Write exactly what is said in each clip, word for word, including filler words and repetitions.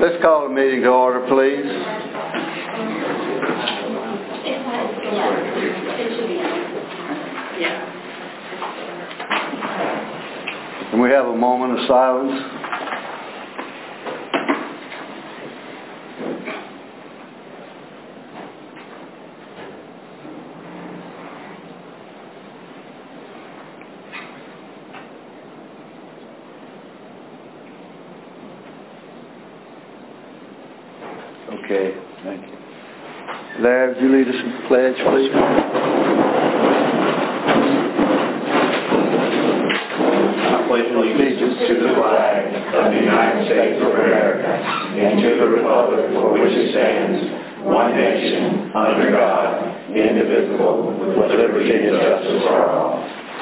Let's call the meeting to order, please. Can we have a moment of silence? Okay, thank you. Larry, would you lead us in the pledge, please? I pledge allegiance to the flag of the United States of America and to the republic for which it stands, one nation, under God, indivisible, with liberty and justice for all.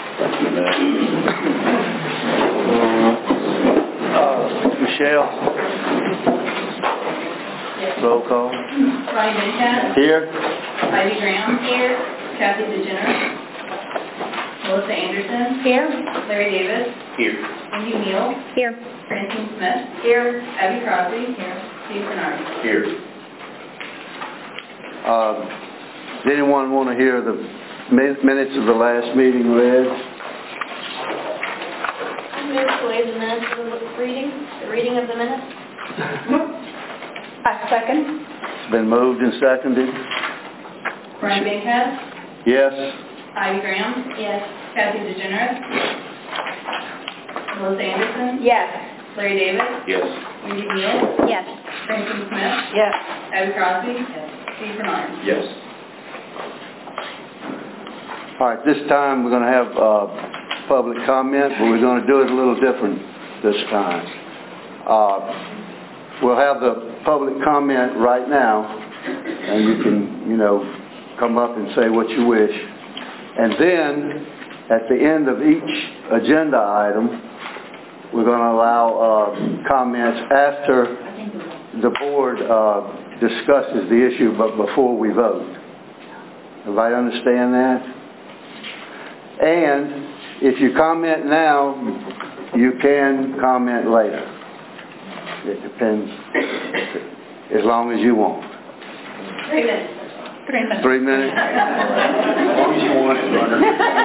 Uh, Michelle? Roll call. Ronnie Benchett. Here. Ivy Graham. Here. Kathy DeGeneres. Melissa Anderson. Here. Larry Davis. Here. Wendy Neal. Here. Francine Smith. Here. Abby Crosby. Here. Steve Bernard. Here. Uh, does anyone want to hear the minutes of the last meeting read? I move to waive the minutes for the reading, the reading of the minutes. I second. It's been moved and seconded. Ronnie Benchett. Yes. Ivy Graham. Yes. Kathy DeGeneres. Melissa Anderson. Yes. Larry Davis. Yes. Wendy Neal. Yes. Francine Smith. Yes. Abby Crosby. Yes. Steve Bernard. Yes. All right, this time we're going to have uh, public comment, but we're going to do it a little different this time. Uh, we'll have the public comment right now, and you can, you know, come up and say what you wish. And then, at the end of each agenda item, we're going to allow uh, comments after the board uh, discusses the issue, but before we vote. Everybody understand that? And if you comment now, you can comment later. It depends, as long as you want. Three minutes. Three minutes. Three minutes? As long as you want it, Runner.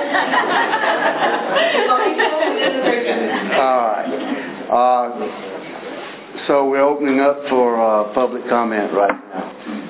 All right. Uh, so we're opening up for uh, public comment right now.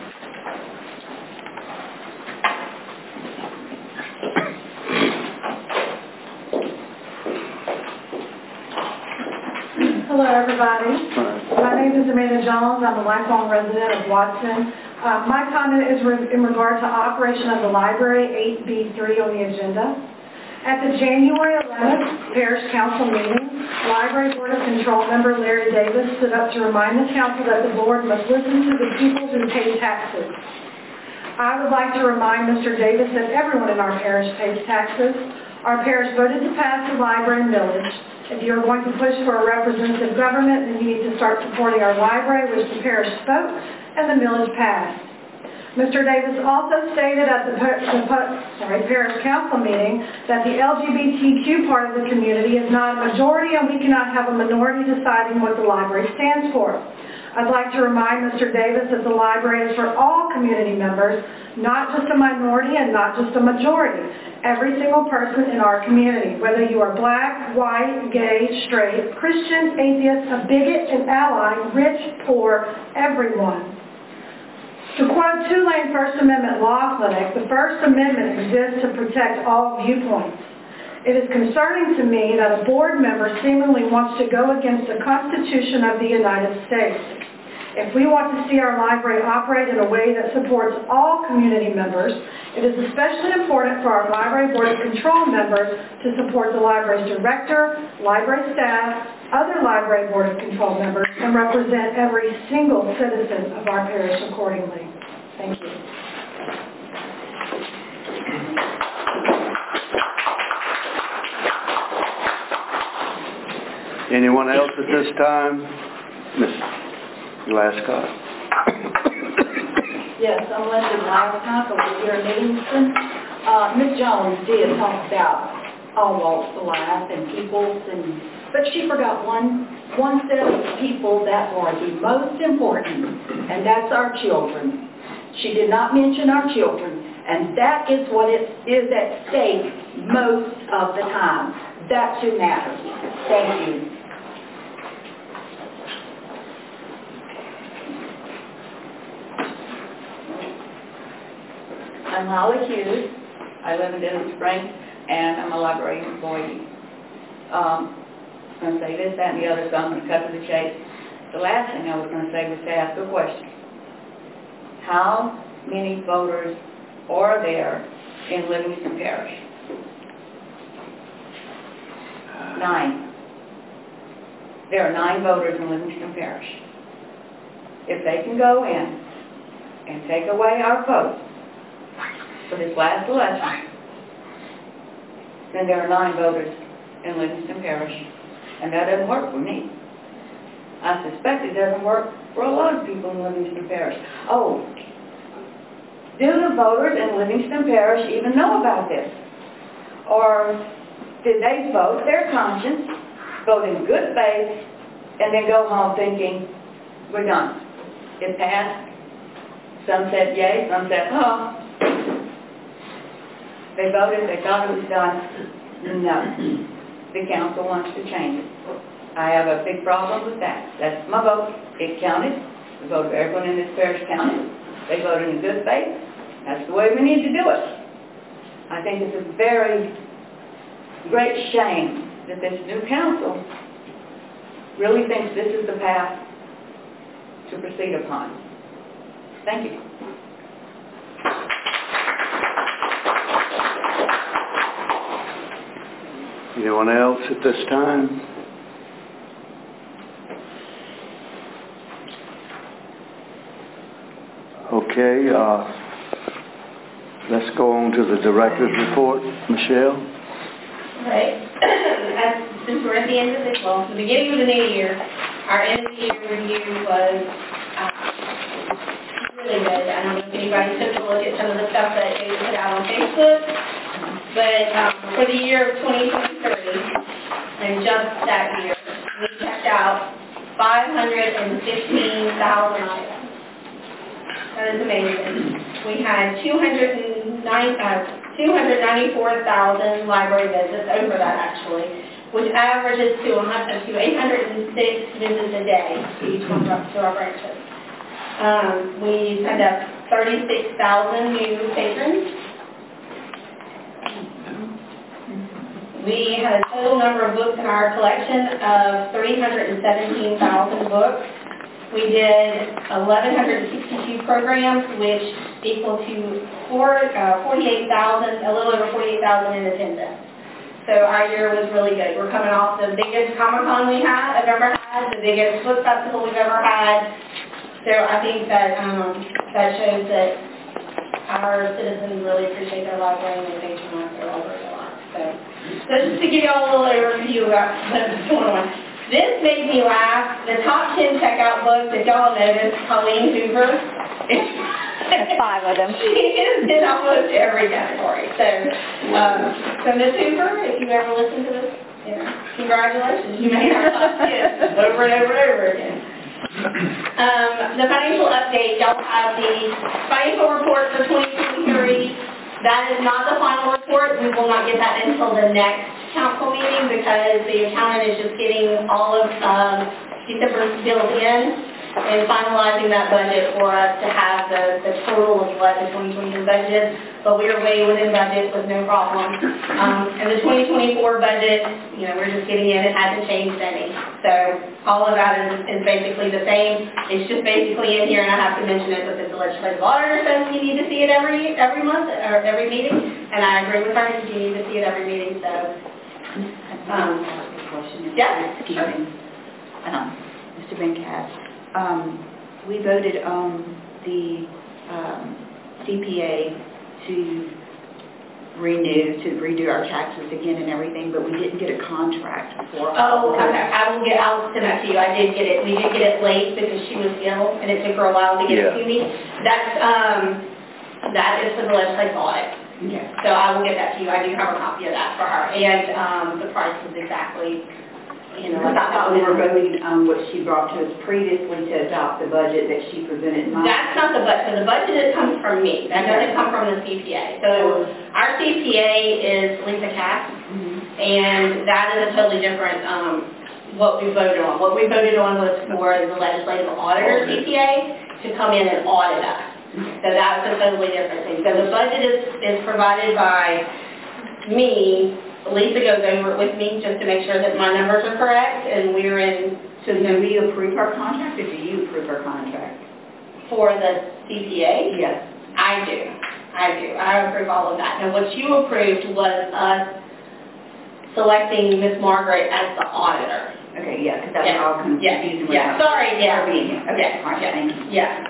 Hello, everybody. My name is Amanda Jones. I'm a lifelong resident of Watson. Uh, my comment is re- in regard to operation of the library, eight B three on the agenda. At the January eleventh Parish Council meeting, Library Board of Control member Larry Davis stood up to remind the council that the board must listen to the people who pay taxes. I would like to remind Mister Davis that everyone in our parish pays taxes. Our parish voted to pass the library millage. If you're going to push for a representative government, then you need to start supporting our library, which the parish spoke, and the millage passed. Mister Davis also stated at the, the sorry, parish council meeting that the L G B T Q part of the community is not a majority, and we cannot have a minority deciding what the library stands for. I'd like to remind Mister Davis that the library is for all community members, not just a minority and not just a majority. Every single person in our community, whether you are black, white, gay, straight, Christian, atheist, a bigot, an ally, rich, poor, everyone. To quote Tulane First Amendment Law Clinic, the First Amendment exists to protect all viewpoints. It is concerning to me that a board member seemingly wants to go against the Constitution of the United States. If we want to see our library operate in a way that supports all community members, it is especially important for our Library Board of Control members to support the library's director, library staff, other Library Board of Control members, and represent every single citizen of our parish accordingly. Thank you. Anyone else at this time? Miz Glasgow. Yes, I'm Linda Glasgow over here in Livingston. Uh, Miz Jones did talk about all walks of life and peoples, and but she forgot one one set of people that are the most important, and that's our children. She did not mention our children, and that is what it is at stake most of the time. That's who matters. Thank you. I'm Holly Hughes. I live in Desert Springs, and I'm a library employee. Um, I'm going to say this, that, and the other, so I'm going to cut to the chase. The last thing I was going to say was to ask a question. How many voters are there in Livingston Parish? Nine. There are nine voters in Livingston Parish. If they can go in and take away our vote for this last election, then there are nine voters in Livingston Parish, and that doesn't work for me. I suspect it doesn't work for a lot of people in Livingston Parish. Oh, do the voters in Livingston Parish even know about this? Or did they vote their conscience, vote in good faith, and then go home thinking, we're done. It passed. Some said yay, some said, huh. They voted, they thought it was done. No. The council wants to change it. I have a big problem with that. That's my vote. It counted. The vote of everyone in this parish counted. They voted in good faith. That's the way we need to do it. I think it's a very great shame that this new council really thinks this is the path to proceed upon. Thank you. Anyone else at this time? Okay, uh, let's go on to the director's report. Michelle? Right. As, since we're at the end of this, well, the beginning of the new year, our end of the year review was uh, really good. I don't know if anybody took a look at some of the stuff that they put out on Facebook, but um, for the year of twenty twenty-three, and just that year, we checked out five hundred fifteen thousand items. That is amazing. We had two hundred ninety-four thousand library visits, over that actually, which averages to, to eight hundred six visits a day to each one of to our branches. Um, we signed up thirty-six thousand new patrons. We had a total number of books in our collection of three hundred seventeen thousand books. We did eleven sixty-two programs, which equal to four, uh, forty-eight thousand, a little over forty-eight thousand in attendance. So our year was really good. We're coming off the biggest Comic-Con we had, I've ever had, the biggest book festival we've ever had. So I think that um, that shows that our citizens really appreciate their library and they patronize their library a lot. So, so just to give you all a little overview about what's going on. This made me laugh. The top ten checkout books, if y'all noticed, Colleen Hoover. There's five of them. She is in almost every category. So, um, so Miz Hoover, if you ever listen to this, you know, congratulations. You made our top ten over and over and over again. Um, the financial update, y'all have the financial report for twenty twenty-three. That is not the final report. We will not get that until the next council meeting because the accountant is just getting all of um, December's bills in and finalizing that budget for us to have the, the total of what the twenty twenty-two budget is. But we are way within budget with no problem. Um, and the twenty twenty-four budget, you know, we're just getting in. It hasn't changed any. So all of that is, is basically the same. It's just basically in here, and I have to mention it because the legislative auditor says you need to see it every every month or every meeting, and I agree with her. You need to see it every meeting. So, um, yeah, Excuse me. Um, Mister Bencat, um, we voted on the um, C P A to renew, to redo our taxes again and everything, but we didn't get a contract for. Oh, okay. I will get, I'll send that to you. I did get it. We did get it late because she was ill and it took her a while to get Yeah. it to me. That's, um, that is for the legislative audit. Okay. So I will get that to you. I do have a copy of that for her. And, um, the price is exactly you know. Because I thought we were voting on what she brought to us previously to adopt the budget that she presented in my. That's not the budget, so the budget that comes from me, that doesn't come from the C P A. So our C P A is Lisa Cass, Mhm. and that is a totally different, um, what we voted on. What we voted on was for the legislative auditor C P A to come in and audit us. So that's a totally different thing. So the budget is, is provided by me. Lisa goes over it with me just to make sure that my numbers are correct, and we're in. So do we approve her contract, or do you approve her contract? For the C P A? Yes. I do. I do. I approve all of that. Now, what you approved was us selecting Miz Margaret as the auditor. Okay, yeah, because that was Yeah. all confusing. Yeah, with yeah, her- sorry, yeah. her being here. Okay, Yeah, all right, yeah, thank you. yeah.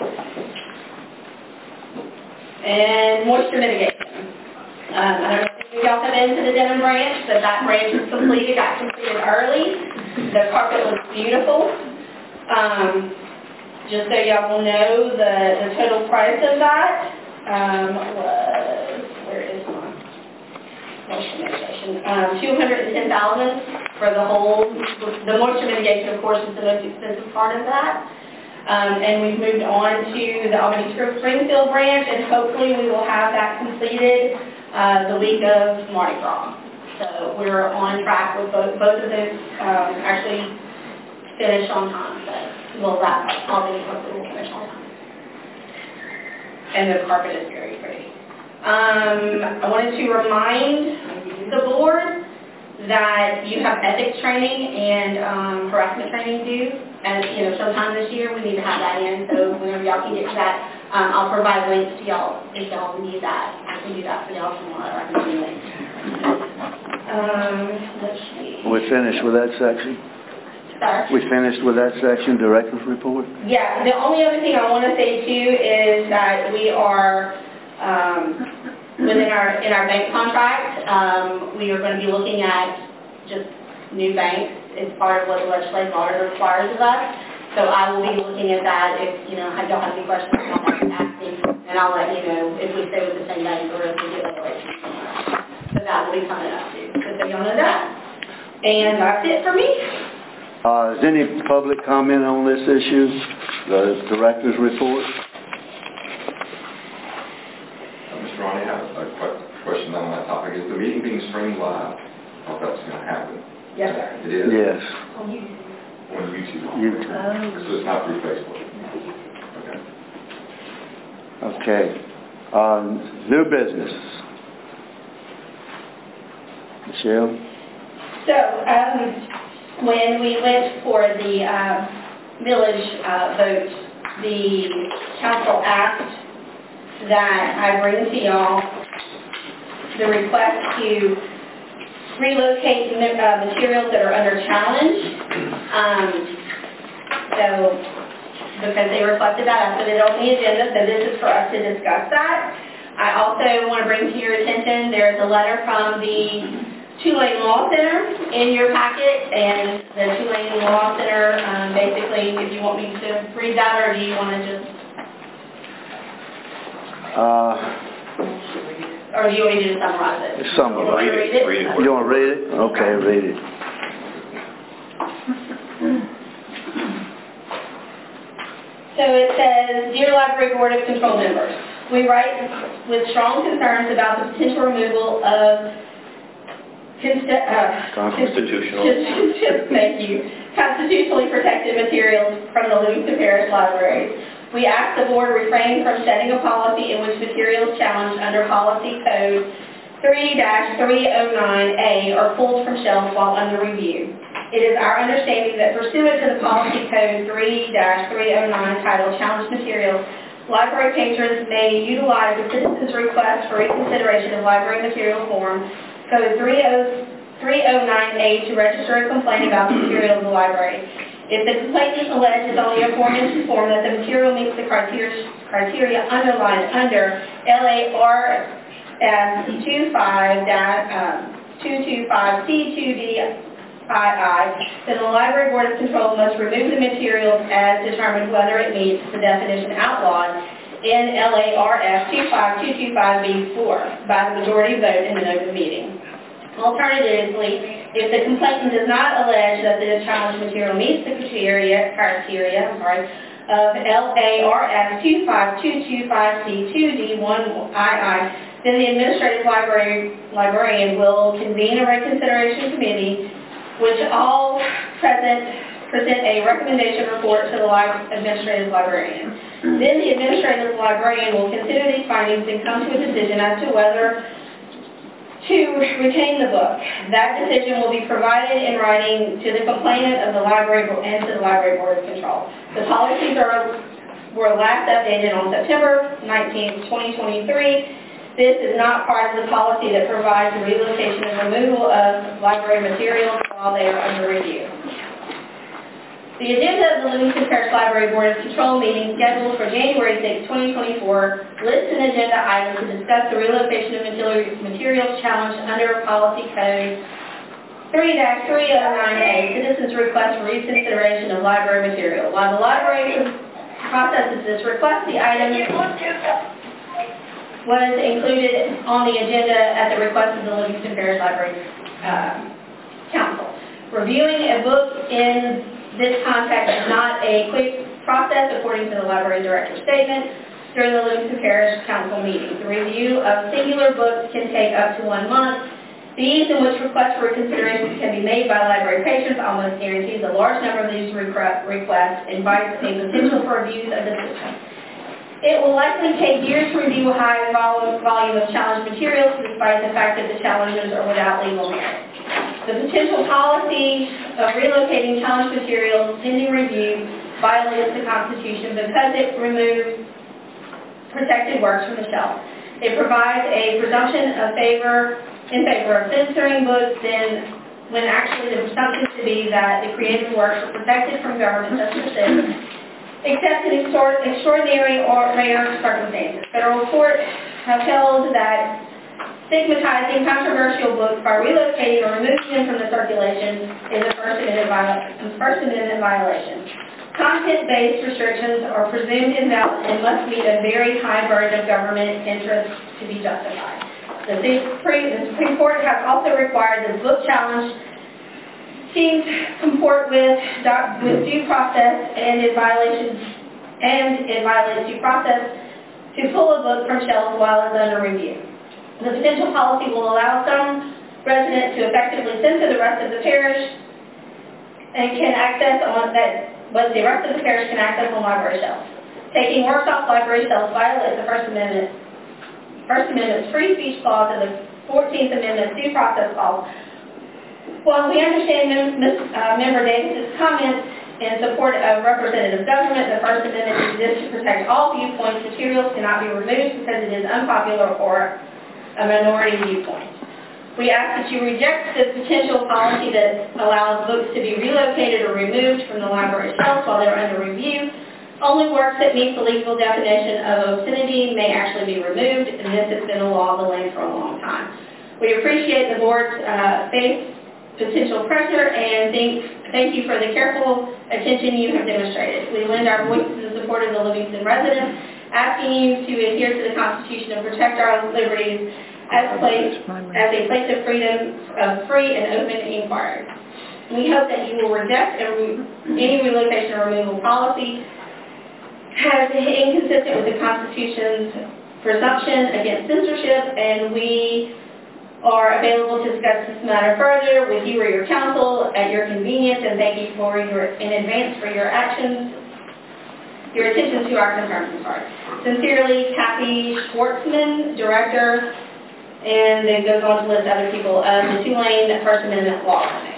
And moisture mitigation. Um, I don't know if y'all have been to the Denham branch, but that branch is completed, got completed early. The carpet looks beautiful. Um, just so y'all will know, the, the total price of that, um, was, where is my moisture mitigation? Um, two hundred ten thousand dollars for the whole, the moisture mitigation, of course, is the most expensive part of that. Um, and we've moved on to the Albany Springfield branch, and hopefully we will have that completed uh, the week of Mardi Gras. So we're on track with both, both of those, um, actually finished on time. So we'll wrap up. Albany hopefully will finish on time. And the carpet is very pretty. Um, I wanted to remind the board that you have ethics training and um, harassment training due. And, you know, sometime this year we need to have that in, so whenever y'all can get to that, um, I'll provide links to y'all if y'all need that. I can do that for y'all tomorrow. I can do links. Um, let's see. We finished with that section? Sorry? We finished with that section, director's report? Yeah, the only other thing I want to say too is that we are, um, within our, in our bank contract, um, we are going to be looking at just new banks. It's part of what the legislative auditor requires of us. So I will be looking at that. If, you know, I don't have any questions, y'all have to ask me, and I'll let you know if we stay with the same bank or if we get regulations somewhere else. So that will be coming up too, just so y'all know that. And that's it for me. Uh, is any public comment on this issue, the director's report? Uh, Mister Ronnie, I have a que- question on that topic. Is the meeting being streamed live? I hope that's going to happen. Yes, sir. It is? Yes. On YouTube? YouTube. So it's not through Facebook? Okay. Okay. Uh, new business. Michelle? So, um, when we went for the uh, village uh, vote, the council asked that I bring to y'all the request to relocate uh, materials that are under challenge. Um, so, because they requested that, I put it on the agenda, so this is for us to discuss that. I also want to bring to your attention, there's a letter from the Tulane Law Center in your packet, and the Tulane Law Center, um, basically, if you want me to read that, or do you want to just, Uh, or do you want me to just summarize it? Summarize. You want me to read it? Read it. you want to read it? Okay, read it. So it says, Dear Library Board of Control members, we write with strong concerns about the potential removal of consti- uh, Constitutional. thank you, constitutionally protected materials from the Livingston Parish Library. We ask the board refrain from setting a policy in which materials challenged under policy code three dash three oh nine A are pulled from shelves while under review. It is our understanding that pursuant to the policy code three dash three oh nine titled Challenged Materials, library patrons may utilize the citizen's request for reconsideration of library material form, code three oh nine A, to register a complaint about the material of the library. If the complaint is alleged is only a form-mentioned form that the material meets the criteria, criteria underlined under L A R S twenty-five C two D I I, then the Library Board of Control must remove the materials as determined whether it meets the definition outlawed in L A R S twenty-five two twenty-five B four by the majority vote in an open meeting. Alternatively, If the complainant does not allege that the challenged material meets the criteria, criteria, I'm sorry, of L A R S two five two two five C two D one I I, then the administrative library librarian will convene a reconsideration committee, which all present present a recommendation report to the li- administrative librarian. Then the administrative librarian will consider these findings and come to a decision as to whether to retain the book. That decision will be provided in writing to the complainant of the library and to the Library Board of Control. The policies are, were last updated on September nineteenth, twenty twenty-three. This is not part of the policy that provides the relocation and removal of library materials while they are under review. The agenda of the Livingston Parish Library Board of Control meeting scheduled for January sixth, twenty twenty-four lists an agenda item to discuss the relocation of materials challenged under Policy Code three dash three oh nine A, Citizens Request for Reconsideration of Library Material. While the library processes this request, the item was included on the agenda at the request of the Livingston Parish Library uh, Council. Reviewing a book in this context is not a quick process according to the library director's statement during the Livingston Parish Council meeting. The review of singular books can take up to one month. The ease in which requests for reconsideration can be made by library patrons almost guarantees a large number of these requests invites a potential for abuse of the system. It will likely take years to review a high volume of challenged materials despite the fact that the challenges are without legal merit. The potential policy of relocating challenged materials pending review violates the Constitution because it removes protected works from the shelf. It provides a presumption of favor in favor of censoring books then when actually the presumption to be that the creative works are protected from government censorship except in extraordinary or rare circumstances. Federal courts have held that stigmatizing controversial books by relocating or removing them from the circulation is a First Amendment, viola- First Amendment violation. Content-based restrictions are presumed invalid and must meet a very high burden of government interest to be justified. The Supreme, the Supreme Court has also required that book challenge seems comport with, with due process and in violations and it violates due process to pull a book from shelves while it's under review. The potential policy will allow some residents to effectively censor the rest of the parish and can access on that, but the rest of the parish can access on library shelves. Taking works off library shelves violates the First Amendment, First Amendment's free speech clause and the fourteenth Amendment's due process clause. While we understand Mem uh, Member Davis's comments in support of representative government, the First Amendment exists to protect all viewpoints. Materials cannot be removed because it is unpopular or a minority viewpoint. We ask that you reject the potential policy that allows books to be relocated or removed from the library shelves while they're under review. Only works that meet the legal definition of obscenity may actually be removed, and this has been a law of the land for a long time. We appreciate the board's uh, faith, potential pressure, and thank, thank you for the careful attention you have demonstrated. We lend our voices in support of the Livingston residents, asking you to adhere to the Constitution and protect our liberties as a place, as a place of freedom, of free and open inquiry. We hope that you will reject any relocation or removal policy as inconsistent with the Constitution's presumption against censorship, and we are available to discuss this matter further with you or your counsel at your convenience, and thank you for your, in advance for your actions. Your attention to our concerns. Sorry. Sincerely, Kathy Schwartzman, Director, and it goes on to list other people of the Tulane First Amendment Law Clinic.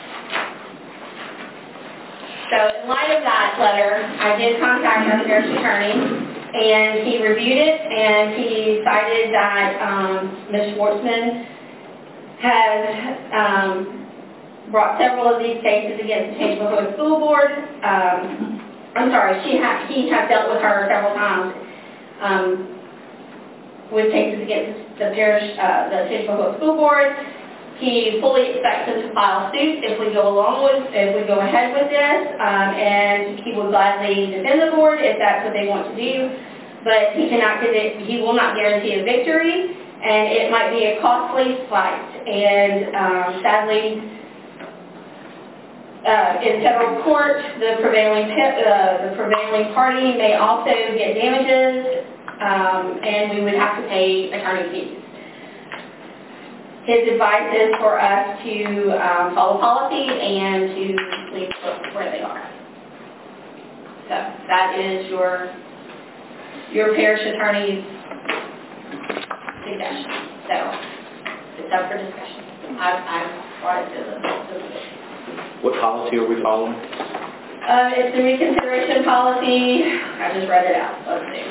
So, in light of that letter, I did contact our parish attorney, and he reviewed it, and he cited that um, Miz Schwartzman has um, brought several of these cases against the Tangipahoa School Board. Um, I'm sorry, she ha he has dealt with her several times um, with cases against the parish, uh, the Tangipahoa School Board. He fully expects them to file suit if we go along with, if we go ahead with this, um, and he will gladly defend the board if that's what they want to do. But he cannot give it, he will not guarantee a victory, and it might be a costly fight. And um, sadly, uh, in federal court, the prevailing, pe- uh, the prevailing party may also get damages, um, and we would have to pay attorney fees. His advice is for us to um, follow policy and to leave books where they are. So that is your your parish attorney's suggestion. So it's up for discussion. I've, I've brought it to the, to the What policy are we following? Uh, it's the reconsideration policy. I just read it out. Let's see.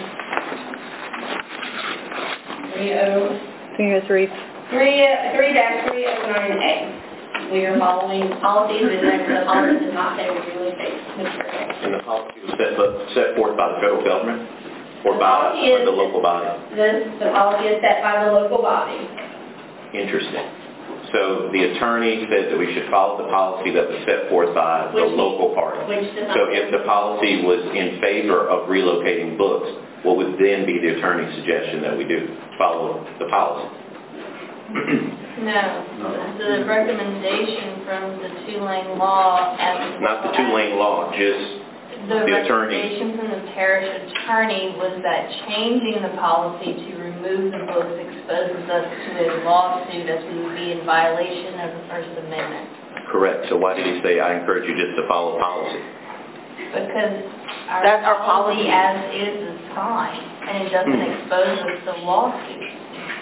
three oh three oh three. three dash three oh nine A. We are following policies, and then the policy does not say real estate material. And the policy was set, set forth by the federal government or The by policy or is- the local body? This, the policy is set by the local body. Interesting. So the attorney said that we should follow the policy that was set forth by the Which- local party. which does not- So if the policy was in favor of relocating books, what would then be the attorney's suggestion that we do? Follow the policy? No, the recommendation from the two-lane law as... Not the two-lane law, just The the attorney. recommendation from the parish attorney was that changing the policy to remove the books exposes us to a lawsuit as we would be in violation of the First Amendment. Correct. So why did he say, I encourage you just to follow policy? Because our That's our policy policy. as is is fine, and it doesn't Hmm. expose us to lawsuits.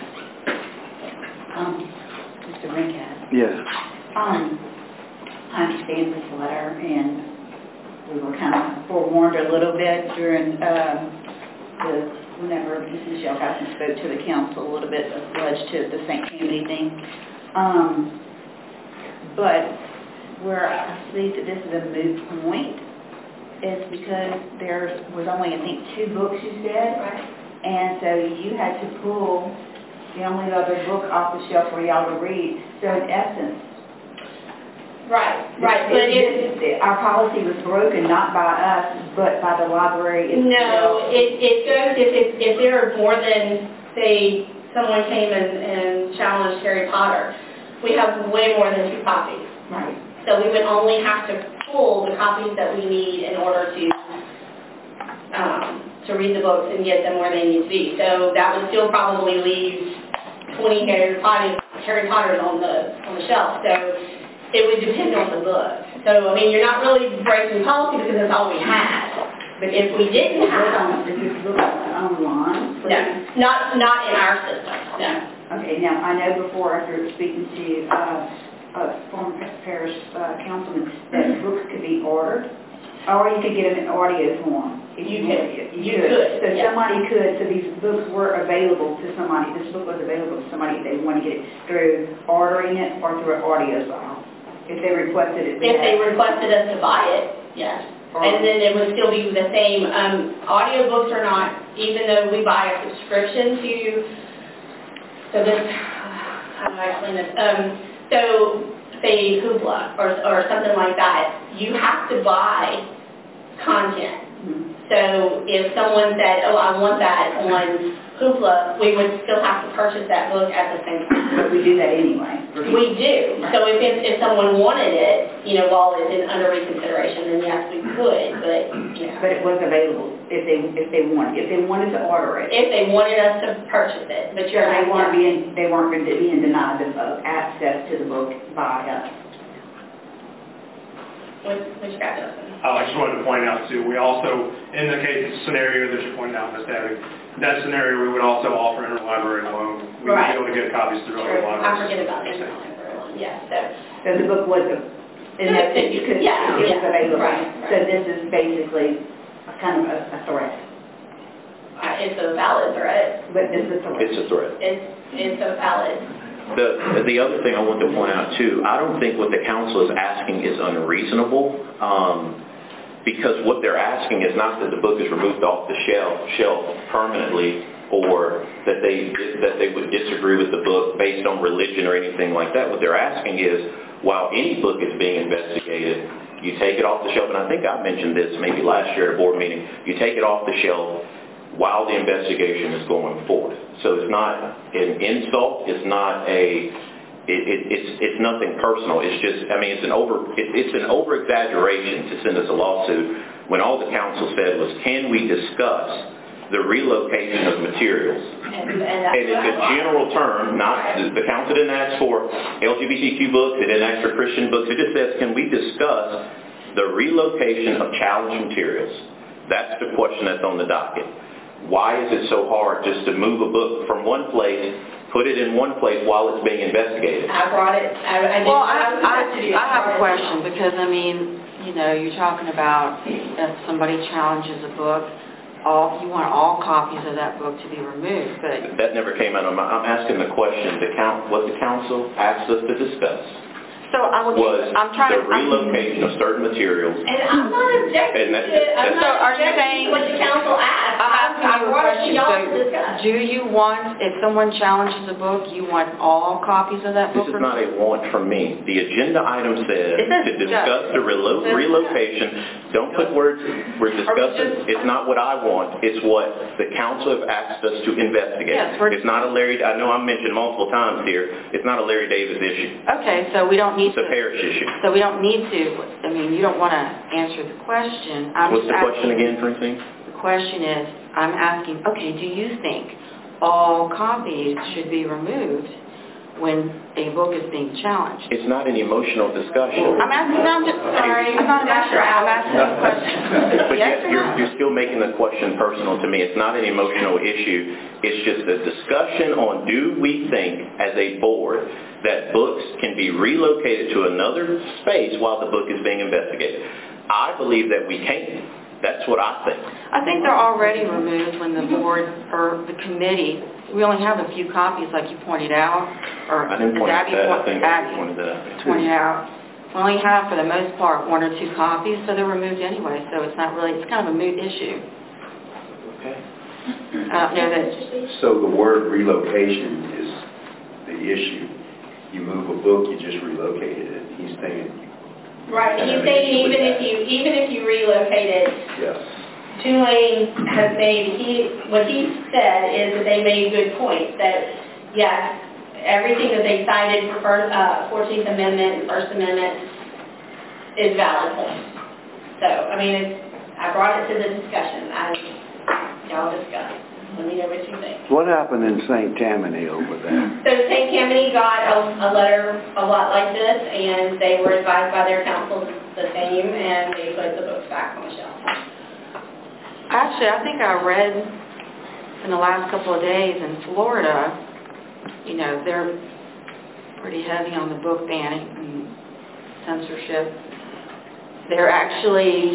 Um, Mister Rinkham, Yes. um, I understand this letter, and we were kind of forewarned a little bit during, um, the, whenever Missus Shelhausen spoke to the council a little bit of pledge to the Saint Kennedy thing. Um, but where I see that this is a moot point is because there was only, I think, two books you said. Right. And so you had to pull the only other book off the shelf for y'all to read. So in essence, Right, right, but it, it, our policy was broken not by us, but by the library itself. no, it, it goes, if, it, if there are more than, say, someone came and, and challenged Harry Potter, we have way more than two copies. Right. So we would only have to pull the copies that we need in order to, um, to read the books and get them where they need to be. So that would still probably leave twenty Harry Potter, Harry Potters on the, on the shelf. So it would depend on the book. So, I mean, you're not really breaking policy because that's all we had. But if we didn't Look have, on, did you look online? no, not, not in our system, no. Okay, now, I know before, after speaking to, uh, a former parish, uh, councilman, that books could be ordered, or you could get them in audio form. if You wanted. could. You could, So yeah. somebody could, so these books were available to somebody, this book was available to somebody if they want to get it through ordering it or through an audio file. If they requested it. If they requested us to buy it, yes. And then it would still be the same. Um, audiobooks are not, even though we buy a subscription to, so this, how do I explain this? Um, so, say Hoopla or, or something like that, you have to buy content. Mhm. So if someone said, oh, I want that on Hoopla, we would still have to purchase that book at the same time. But we do that anyway. We do. So if, if, if someone wanted it, you know, while it's in under reconsideration, then yes, we could, but, you know. But it was available if they, if they wanted, if they wanted to order it. If they wanted us to purchase it, but you're They right, weren't yeah. being, they weren't being denied of of access to the book by us. What, what you got, Justin? Oh, I just wanted to point out too, we also, in the case scenario that you pointed out, Miz Debbie, that scenario, we would also offer interlibrary loan. We would Right. be able to get copies through Sure. other I libraries. forget about it, everyone, yeah, so. So the book was, a- in that sense, you could, it Yeah, was yeah, available. right, So right. this is basically a kind of a a threat, Uh, it's a valid threat. but this is a threat. It's a threat. It's, it's a valid. The, the other thing I want to point out too, I don't think what the council is asking is unreasonable, um, because what they're asking is not that the book is removed off the shelf, shelf permanently, or that they, that they would disagree with the book based on religion or anything like that. What they're asking is, while any book is being investigated, you take it off the shelf, and I think I mentioned this maybe last year at a board meeting, you take it off the shelf while the investigation is going forth. So it's not an insult, it's not a it, it, it's, it's nothing personal. It's just, I mean, it's an over, it, it's an over-exaggeration to send us a lawsuit when all the council said was, can we discuss the relocation of materials? And, and that's And it's a general term, not, the, the council didn't ask for L G B T Q books, it didn't ask for Christian books, it just says, can we discuss the relocation of challenged materials? That's the question that's on the docket. Why is it so hard just to move a book from one place, put it in one place while it's being investigated? I brought it, I, I didn't Well, know I, I was I, supposed to do I have a that. question, because, I mean, you know, you're talking about if somebody challenges a book, all, you want all copies of that book to be removed, but... That never came out of my, I'm asking the question, the count, what the council asked us to discuss So I would, was I'm trying the to... I'm- relocation of certain materials. And I'm not objecting And that- to, I'm that's- So not are you objecting saying- to what the council asked. I'm asking I you a brought it to question. y'all to So discuss. do you want, if someone challenges a book, you want all copies of that This book is not a want from me. The agenda item says It says to discuss the relo- It says relocation. Don't put words, we're discussing, just- it's not what I want, it's what the council have asked us to investigate. Yes, we're- It's not a Larry, I know I'm mentioned multiple times here, it's not a Larry Davis issue. Okay, so we don't need It's to... a parish issue. So we don't need to, I mean, you don't want to answer the question. I'm What's just the question asking- again, Francine? The question is, I'm asking, okay, do you think all copies should be removed when a book is being challenged? It's not an emotional discussion. I'm asking, no, I'm just, sorry, I'm not asking, I'm asking a question. But Yes yet, or you're, no? you're still making the question personal to me. It's not an emotional issue. It's just a discussion on, do we think, as a board, that books can be relocated to another space while the book is being investigated? I believe that we can. That's what I think. I think they're already removed when the board or the committee, we only have a few copies like you pointed out, or I didn't point as out Abby that. I point- think Abby I pointed that out. pointed out. We only have, for the most part, one or two copies, so they're removed anyway, so it's not really, it's kind of a moot issue. Okay. I don't know that, So the word relocation is the issue. You move a book, you just relocated it. He's thinking, Right, he's saying even if you, even if you relocated, yes. Tulane has made, he, what he said is that they made good points, that yes, everything that they cited for first, uh, fourteenth Amendment and First Amendment is valid points. So, I mean, it's, I brought it to the discussion, I, y'all discuss, let me know what you think. What happened in Saint Tammany over there? So Saint Tammany got a, a letter a lot like this, and they were advised by their council the same, and they put the books back on the shelf. actually, I think I read in the last couple of days in Florida, you know, they're pretty heavy on the book banning and censorship. They're actually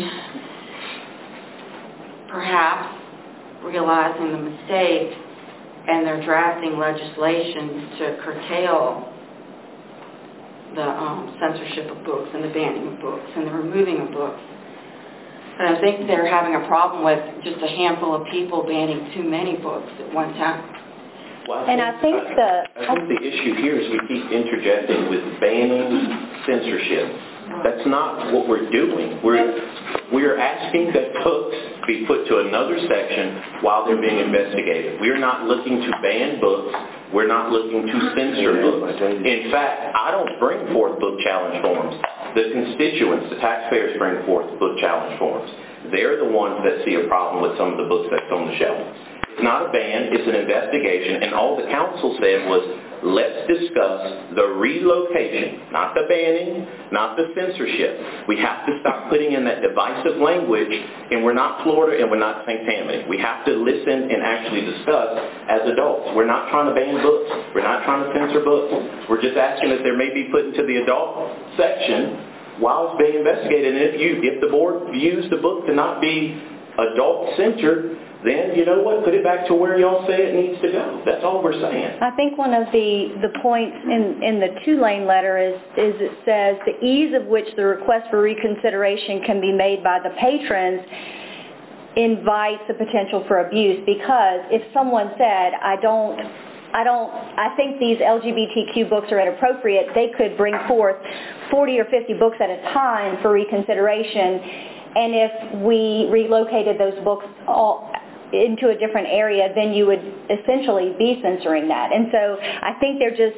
perhaps realizing the mistake, and they're drafting legislation to curtail the um, censorship of books and the banning of books and the removing of books. And I think they're having a problem with just a handful of people banning too many books at one time. Well, And I think the... I think the issue here is we keep interjecting with banning censorship. That's not what we're doing. We're, we're asking that books be put to another section while they're being investigated. We're not looking to ban books. We're not looking to censor books. In fact, I don't bring forth book challenge forms. The constituents, the taxpayers, bring forth book challenge forms. They're the ones that see a problem with some of the books that's on the shelf. It's not a ban, it's an investigation, and all the council said was, let's discuss the relocation, not the banning, not the censorship. We have to stop putting in that divisive language, and we're not Florida and we're not Saint Tammany. We have to listen and actually discuss as adults. We're not trying to ban books. We're not trying to censor books. We're just asking that they may be put into the adult section while it's being investigated. And if you, if the board views the book to not be adult-centered, then, you know what, put it back to where y'all say it needs to go. That's all we're saying. I think one of the, the points in, in the Tulane letter is, is it says the ease of which the request for reconsideration can be made by the patrons invites the potential for abuse, because if someone said, I don't, I don't, I think these L G B T Q books are inappropriate, they could bring forth forty or fifty books at a time for reconsideration, and if we relocated those books all into a different area, then you would essentially be censoring that. And so I think they're just,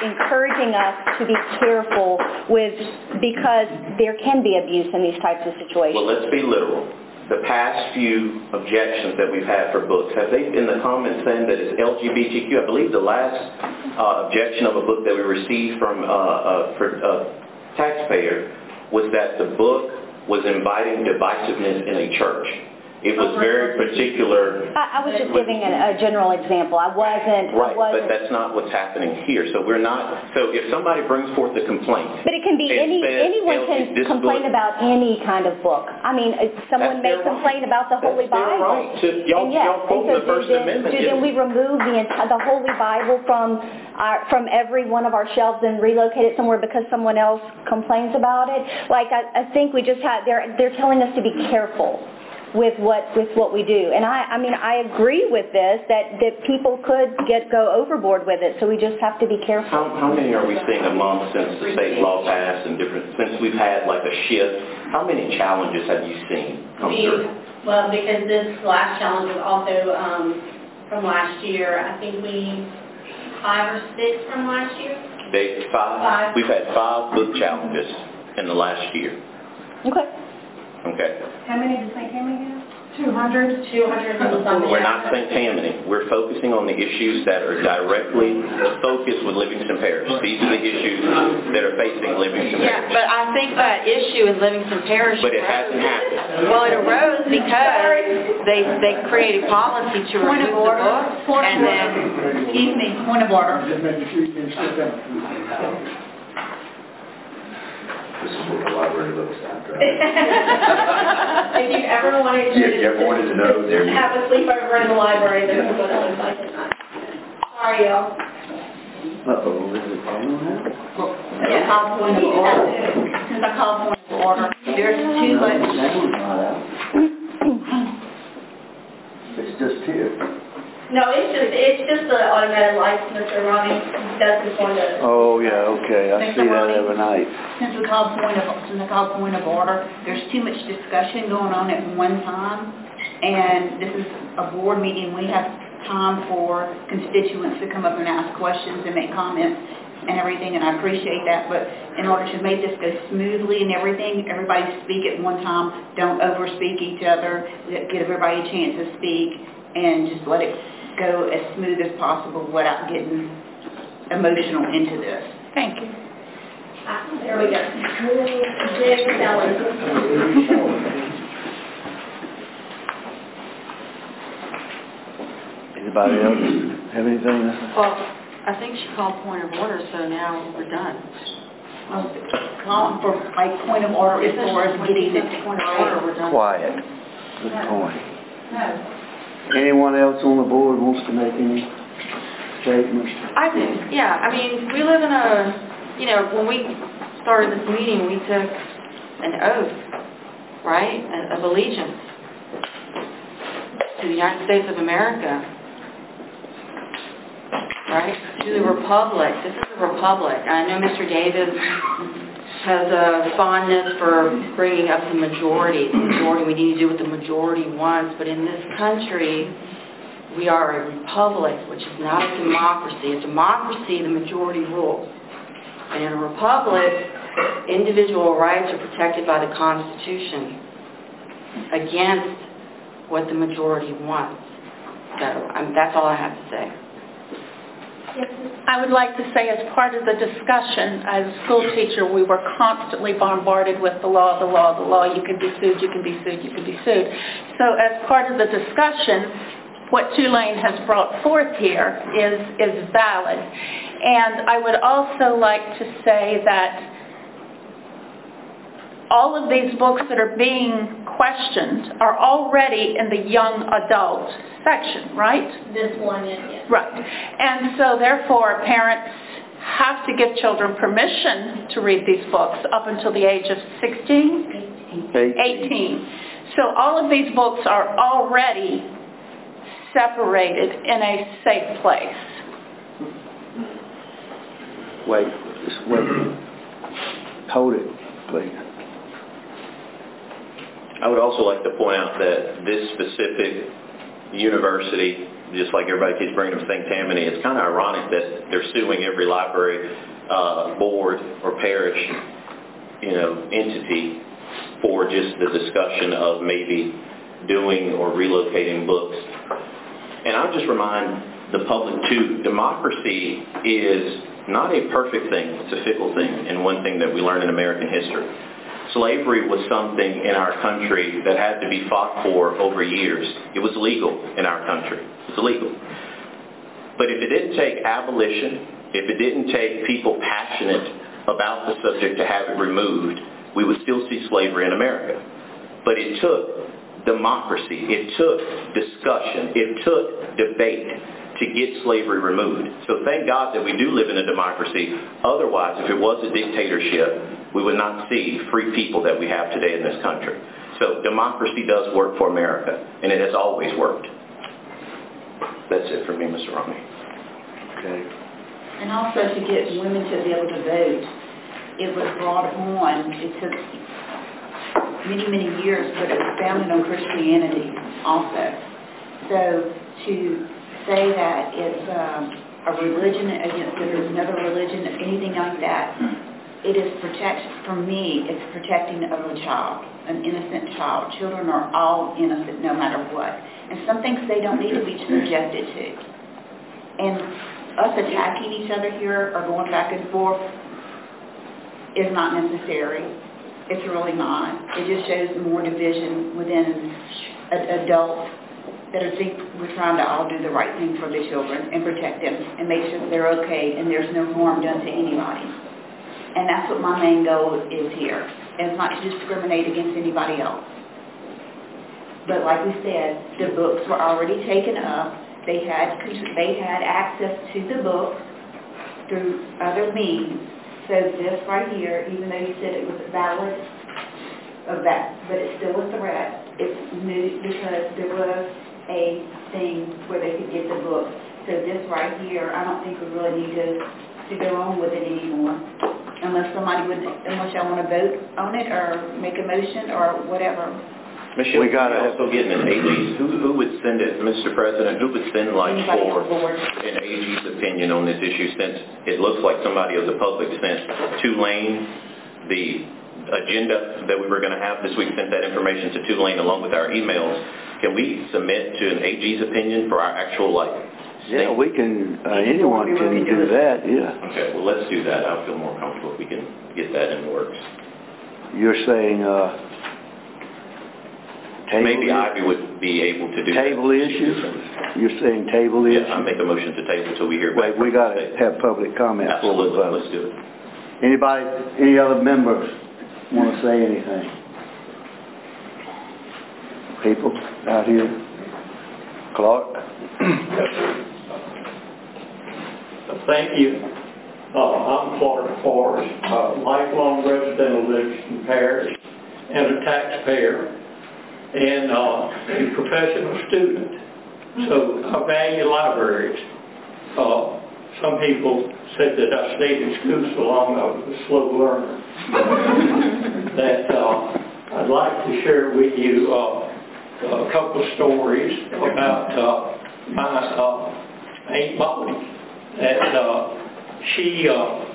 encouraging us to be careful with, because there can be abuse in these types of situations. Well, let's be literal. The past few objections that we've had for books, have they in the comments saying that it's L G B T Q? I believe the last uh, objection of a book that we received from uh, uh, for, uh, taxpayer was that the book was inviting divisiveness in a church. It was very particular. I, I was just giving a, a general example. I wasn't. Right, I wasn't, but that's not what's happening here. So we're not. So if somebody brings forth a complaint, but it can be and any says, anyone "L G, can this complain book," about any kind of book. I mean, if someone may That's their complain right. about the Holy That's their Bible. right. To, y'all, and yes, y'all quote and so the First do then, Amendment. Do then we remove the enti- the Holy Bible from our, from every one of our shelves and relocate it somewhere because someone else complains about it? Like I, I think we just had they're they're telling us to be careful with what with what we do. And I I mean I agree with this that, that people could get go overboard with it, so we just have to be careful. How, how many are we seeing a month since the state law passed and different since we've had like a shift? How many challenges have you seen come We- through? Well, because this last challenge was also um, from last year. I think we, five or six from last year. They, five, Five. We've had five book challenges in the last year. Okay. Okay. How many did Saint Tammany have? two hundred? two hundred and something. We're not Saint Tammany. We're focusing on the issues that are directly focused with Livingston Parish. These are the issues that are facing Livingston Yeah, Parish. but I think that issue in Livingston Parish. But it hasn't happened. Well, it arose because they they created policy to Point of remove the order. book, Point and of then order. Excuse me, point of order. This is what the library looks after. If you ever wanted to. Yeah, if you ever wanted to know, there you go. Have a sleepover in the library, this is what it looks like at night. Sorry, y'all. Uh-oh, is it on now? Yeah, I'll point of order. Since I called point of order. there's too much. That one's not out. It's just here. No, it's just, it's just the automatic lights, Mister Ronnie. That's the point of. Oh, yeah, okay, I see that every night. Since we called point of, since I called point of order, there's too much discussion going on at one time, and this is a board meeting. We have time for constituents to come up and ask questions and make comments and everything, and I appreciate that, but in order to make this go smoothly and everything, everybody speak at one time. Don't overspeak each other. Give everybody a chance to speak, and just let it go as smooth as possible without getting emotional into this. Thank you. Ah, there we go. Jay Sally. Anybody else have anything to say? Well, I think she called point of order, so now we're done. I was calling for, like, point of order as far as getting it Point of order, we're done. Quiet. Good point. Anyone else on the board wants to make any statements? I do, yeah. I mean, we live in a, you know, when we started this meeting, we took an oath, right, of allegiance to the United States of America, right, to the republic. This is a republic. I know Mister Davis has a fondness for bringing up the majority. The majority, we need to do what the majority wants, but in this country, we are a republic, which is not a democracy. A democracy, the majority rules. And in a republic, individual rights are protected by the Constitution against what the majority wants. So um, that's all I have to say. I would like to say, as part of the discussion, as a school teacher, we were constantly bombarded with the law, the law, the law. You can be sued, you can be sued, you can be sued. So as part of the discussion, what Tulane has brought forth here is, is valid. And I would also like to say that all of these books that are being questioned are already in the young adult section, right? This one, yes. Right. And so therefore parents have to give children permission to read these books up until the age of sixteen? Eighteen. eighteen. So all of these books are already separated in a safe place. Wait, just wait. Hold it, please. I would also like to point out that this specific university just like everybody keeps bringing up Saint Tammany, it's kind of ironic that they're suing every library uh, board or parish, you know, entity for just the discussion of maybe doing or relocating books. And I'll just remind the public too, democracy is not a perfect thing, it's a fickle thing, and one thing that we learn in American history. Slavery was something in our country that had to be fought for over years. It was legal in our country. It's illegal. But if it didn't take abolition, if it didn't take people passionate about the subject to have it removed, we would still see slavery in America. But it took democracy, it took discussion, it took debate to get slavery removed. So thank God that we do live in a democracy. Otherwise, if it was a dictatorship, we would not see free people that we have today in this country. So democracy does work for America, and it has always worked. That's it for me, Mister Romney. Okay. And also to get women to be able to vote, it was brought on, it took many, many years, but it was founded on Christianity also. So to say that it's um, a religion against another religion, anything like that, it is protection, for me, it's protecting of a child, an innocent child. Children are all innocent no matter what. And some things they don't need to be subjected to. And us attacking each other here or going back and forth is not necessary. It's really not. It just shows more division within adults that are think we're trying to all do the right thing for the children and protect them and make sure they're okay and there's no harm done to anybody. And that's what my main goal is here. And it's not to discriminate against anybody else. But like we said, the books were already taken up. They had they had access to the books through other means. So this right here, even though you said it was valid, of that, but it's still a threat. It's new because there was a thing where they could get the book. So this right here, I don't think we really need to, to go on with it anymore. Unless somebody would, unless y'all want to vote on it or make a motion or whatever. Michelle, we got to also get an A G's. Who, who would send it, Mister President, who would send like Anybody for on board. an A G's opinion on this issue, since it looks like somebody of the public sent Tulane, the agenda that we were going to have this week, sent that information to Tulane along with our emails. Can we submit to an A G's opinion for our actual like Yeah, we can, uh, anyone can do that, yeah. Okay, well, let's do that. I feel more comfortable if we can get that in the works. You're saying, uh, table maybe issue? Ivy would be able to do Table that. issues? You're saying table issues? Yeah, I make a motion to table until we hear back. Wait, we got to have public comment before we Absolutely, vote. let's do it. Anybody, any other members want to say anything? People out here? Clark? Thank you. Uh, I'm Clark Forrest, a lifelong resident of Livingston Parish and a taxpayer and uh, a professional student. So I value libraries. Uh, some people said that I stayed in school so long I was a slow learner. that uh, I'd like to share with you uh, a couple of stories about uh, my uh, Aunt Molly. That uh, she uh,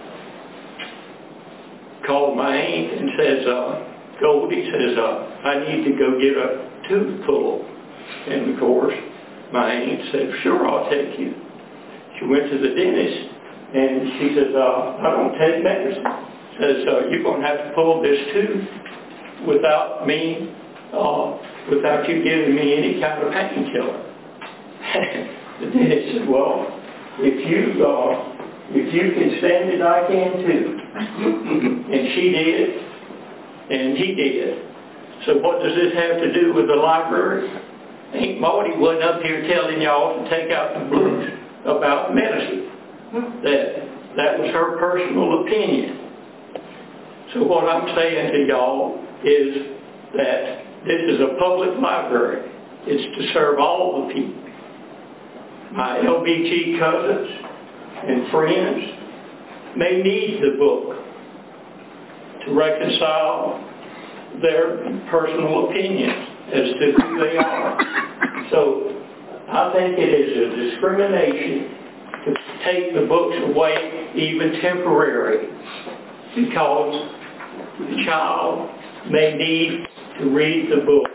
called my aunt and says, uh, Goldie says, uh, I need to go get a tooth pulled. And of course, my aunt said, sure, I'll take you. She went to the dentist and she says, uh, I don't take medicine. Says, uh, you're going to have to pull this tooth without me, uh, without you giving me any kind of painkiller. The dentist said, well, if you, uh, if you can stand it, I can too. And she did, and he did. So what does this have to do with the library? Aunt Maudie wasn't up here telling y'all to take out the books about medicine. That, that was her personal opinion. So what I'm saying to y'all is that this is a public library. It's to serve all the people. My L B G cousins and friends may need the book to reconcile their personal opinions as to who they are. So I think it is a discrimination to take the books away, even temporarily, because the child may need to read the book.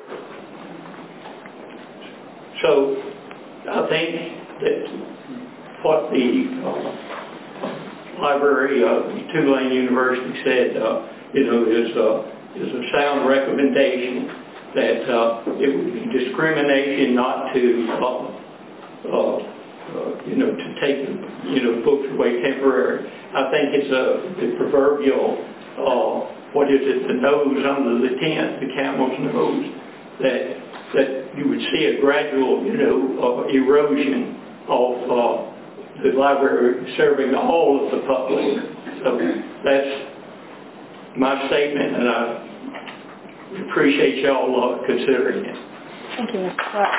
So I think that what the uh, library of Tulane University said, uh, you know, is, uh, is a sound recommendation that uh, it would be discrimination not to, uh, uh, uh, you know, to take, you know, books away temporarily. I think it's a the proverbial, uh, what is it, the nose under the tent, the camel's nose, that that you would see a gradual, you know, uh, erosion of uh, the library serving all of the public. So that's my statement, and I appreciate y'all uh, considering it. Thank you, Mister Clark.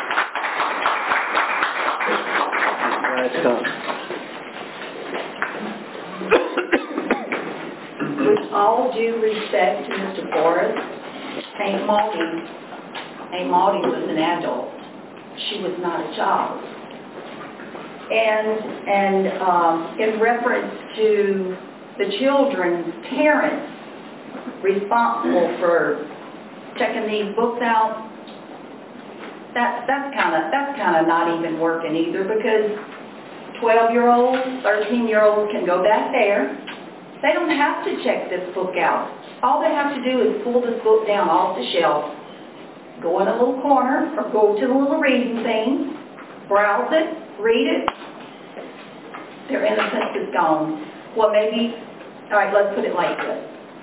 With all due respect to Mister Forrest, Saint Maudie, Saint Maudie was an adult. She was not a child. And, and um, in reference to the children's parents responsible for checking these books out, that, that's kind of that's kind of not even working either, because twelve-year-olds, thirteen-year-olds can go back there. They don't have to check this book out. All they have to do is pull this book down off the shelf, go in a little corner, or go to the little reading thing, browse it, read it. Their innocence is gone. Well, maybe, all right, let's put it like this.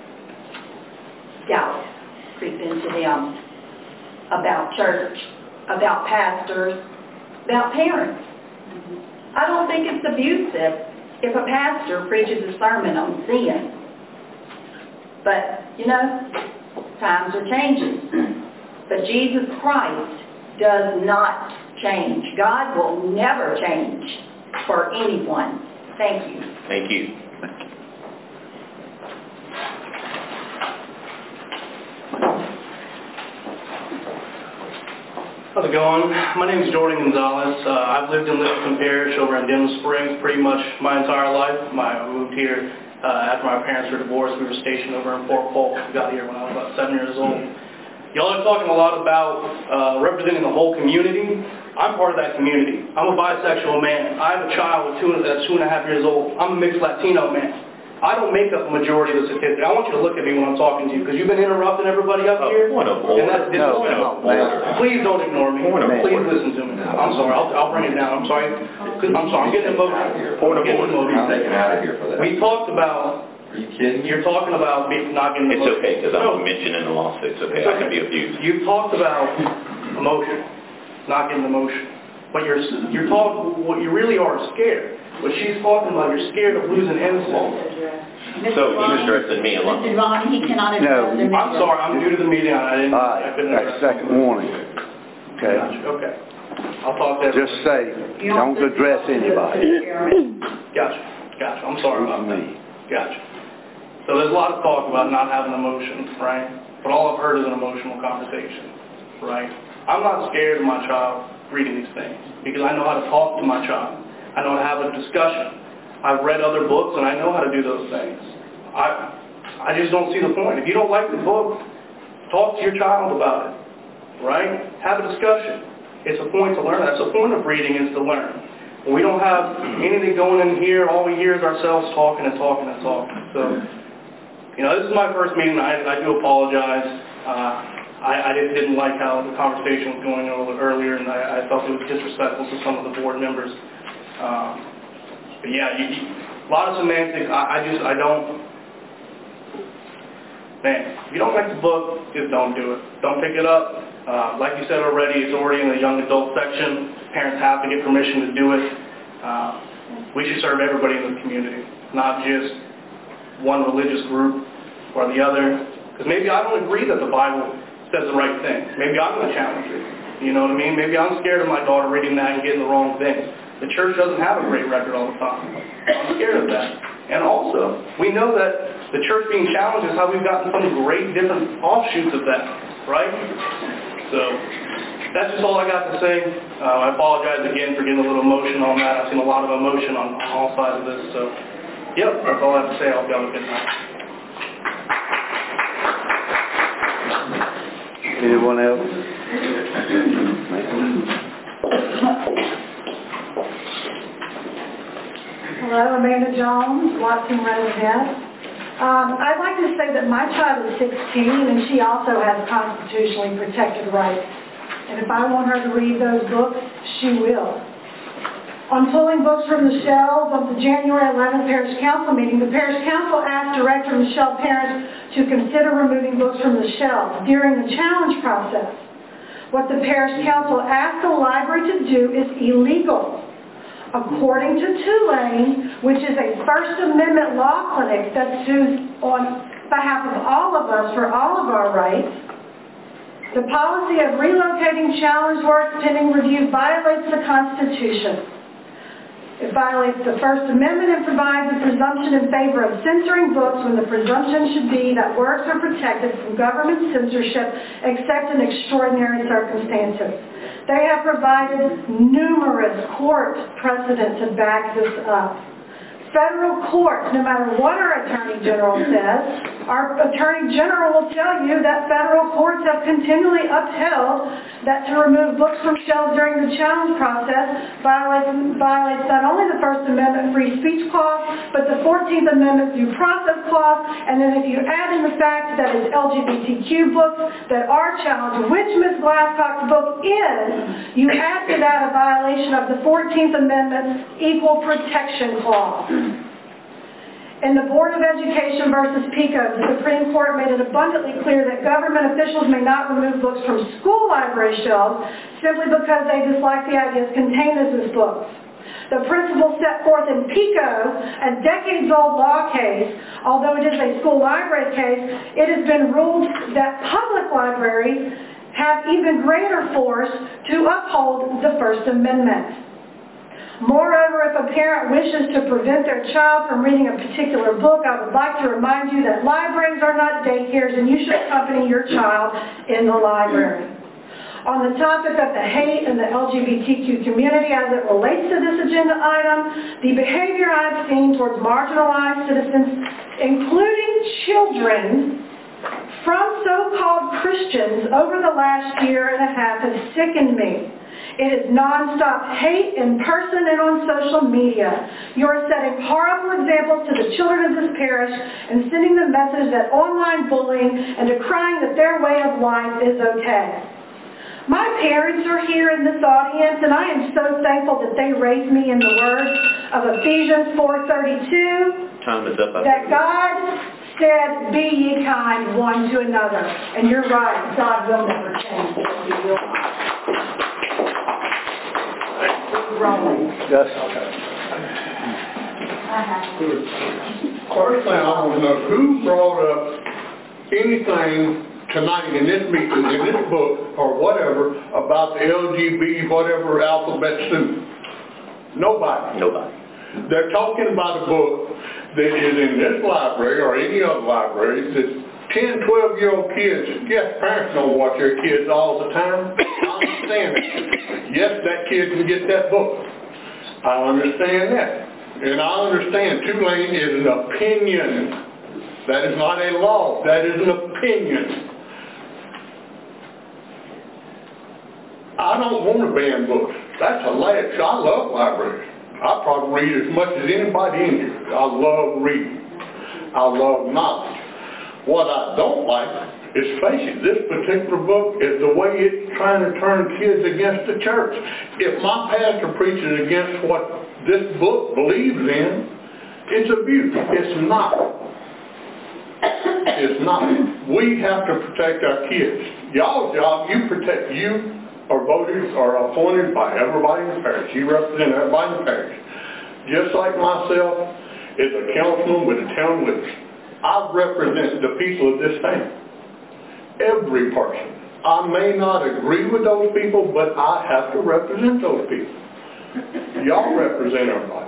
Doubt creep into them about church, about pastors, about parents. I don't think it's abusive if a pastor preaches a sermon on sin. But, you know, times are changing. But Jesus Christ does not change. God will never change for anyone. Thank you. Thank you. How's it going? My name is Jordan Gonzalez. Uh, I've lived in Livingston Parish over in Denham Springs pretty much my entire life. My, I moved here uh, after my parents were divorced. We were stationed over in Fort Polk. We got here when I was about seven years old. Y'all are talking a lot about uh, representing the whole community. I'm part of that community. I'm a bisexual man. I have a child with two, that's two and a half years old. I'm a mixed Latino man. I don't make up the majority of the statistic. I want you to look at me when I'm talking to you, because you've been interrupting everybody up here. Point of order. And that's disrespectful. Please don't ignore me. Please listen to me. I'm sorry. I'll, I'll bring it down. I'm sorry. I'm sorry. I'm getting emotional. Point of getting order. emotional. Taken out of here for that. We talked about. Are you kidding? You're talking about be, not getting It's emotional. okay, because No. I'm mentioning the lawsuit. It's okay. It's I can okay. be abused. You've talked about emotion, not getting emotion. But you're you're talking. What you really are scared. What she's talking about, you're scared of losing innocence. So he's addressing me alone. Mister Ron, he cannot address No. the I'm sorry, I'm new to the meeting. I didn't. All I right, couldn't that's address second warning. Okay? Gotcha, okay. I'll talk to Just say, don't address anybody. Gotcha, gotcha. I'm sorry about that. Me. Gotcha. So there's a lot of talk about not having emotions, right? But all I've heard is an emotional conversation, right? I'm not scared of my child reading these things because I know how to talk to my child. I know how to have a discussion. I've read other books and I know how to do those things. I, I just don't see the point. If you don't like the book, talk to your child about it, right? Have a discussion. It's a point to learn. That's the point of reading, is to learn. When we don't have anything going in here, all we hear is ourselves talking and talking and talking. So, you know, this is my first meeting. I, I do apologize. Uh, I, I didn't, didn't like how the conversation was going a little earlier, and I, I felt it was disrespectful to some of the board members. Um, but yeah, you, you, a lot of semantics. I, I just, I don't, man, if you don't like the book, just don't do it. Don't pick it up. Uh, like you said already, it's already in the young adult section. Parents have to get permission to do it. Uh, we should serve everybody in the community, not just one religious group or the other. Because maybe I don't agree that the Bible says the right thing. Maybe I'm going to challenge it. You know what I mean? Maybe I'm scared of my daughter reading that and getting the wrong thing. The church doesn't have a great record all the time. I'm scared of that. And also, we know that the church being challenged is how we've gotten some great different offshoots of that, right? So, that's just all I got to say. Uh, I apologize again for getting a little emotion on that. I've seen a lot of emotion on, on all sides of this, so, yep, that's all I have to say. I hope you have a good night. Anyone else? Hello, Amanda Jones, Watson resident. Um, I'd like to say that my child is sixteen and she also has constitutionally protected rights. And if I want her to read those books, she will. On pulling books from the shelves on the January eleventh Parish Council meeting, the Parish Council asked Director Michelle Parent to consider removing books from the shelves during the challenge process. What the Parish Council asked the library to do is illegal. According to Tulane, which is a First Amendment law clinic that sues on behalf of all of us for all of our rights, the policy of relocating challenge works pending review violates the Constitution. It violates the First Amendment and provides a presumption in favor of censoring books when the presumption should be that works are protected from government censorship except in extraordinary circumstances. They have provided numerous court precedents to back this up. Federal courts, no matter what our Attorney General says, our Attorney General will tell you that federal courts have continually upheld that to remove books from shelves during the challenge process violates, violates not only the First Amendment free speech clause, but the fourteenth Amendment due process clause, and then if you add in the fact that it's L G B T Q books that are challenged, which Miz Glasscock's book is, you add to that a violation of the fourteenth Amendment's equal protection clause. In the Board of Education versus PICO, the Supreme Court made it abundantly clear that government officials may not remove books from school library shelves simply because they dislike the ideas contained in these books. The principle set forth in PICO, a decades-old law case, although it is a school library case, it has been ruled that public libraries have even greater force to uphold the First Amendment. Moreover, if a parent wishes to prevent their child from reading a particular book, I would like to remind you that libraries are not daycares and you should accompany your child in the library. On the topic of the hate in the L G B T Q community as it relates to this agenda item, the behavior I've seen towards marginalized citizens, including children, from so-called Christians over the last year and a half has sickened me. It is nonstop hate in person and on social media. You are setting horrible examples to the children of this parish and sending the message that online bullying and decrying that their way of life is okay. My parents are here in this audience, and I am so thankful that they raised me in the words of Ephesians four thirty-two, Time is up. that God said, "Be ye kind one to another." And you're right, God will never change. He will not. Yes. First thing I want to know, who brought up anything tonight in this meeting, in this book, or whatever, about the L G B, whatever alphabet soup? Nobody. Nobody. They're talking about a book that is in this library or any other library that ten, twelve-year-old kids, yes, parents don't watch their kids all the time. I understand that. Yes, that kid can get that book. I understand that. And I understand Tulane is an opinion. That is not a law. That is an opinion. I don't want to ban books. That's a lash. I love libraries. I probably read as much as anybody in here. I love reading. I love knowledge. What I don't like is, face it, this particular book is the way it's trying to turn kids against the church. If my pastor preaches against what this book believes in, it's abuse. It's not. It's not. We have to protect our kids. Y'all's job, you protect, you are voted or appointed by everybody in the parish. You represent everybody in the parish. Just like myself is a councilman with a town witness. I represent the people of this town. Every person. I may not agree with those people, but I have to represent those people. Y'all represent everybody.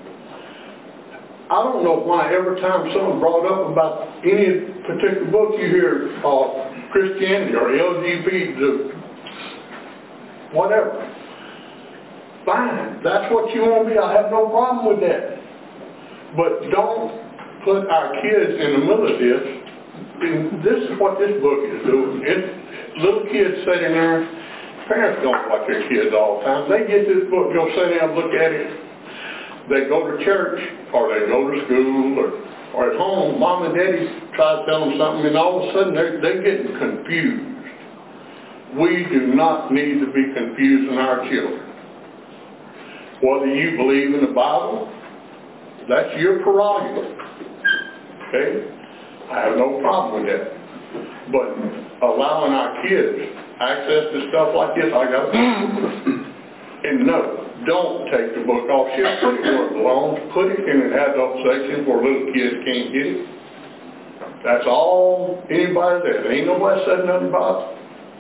I don't know why every time someone brought up about any particular book you hear uh, Christianity or L G B T, the whatever. Fine, that's what you want to be, I have no problem with that. But don't put our kids in the middle of this. And this is what this book is doing. It's little kids sitting there, parents don't watch their kids all the time. They get this book, go sit down, look at it. They go to church, or they go to school, or, or at home, mom and daddy try to tell them something, and all of a sudden they're, they're getting confused. We do not need to be confusing our children. Whether you believe in the Bible, that's your prerogative. Okay? I have no problem with that. But allowing our kids access to stuff like this, I got and no, don't take the book off shelf, put it where it belongs, put it in an adult section where little kids can't get it. That's all anybody says. Ain't nobody said nothing about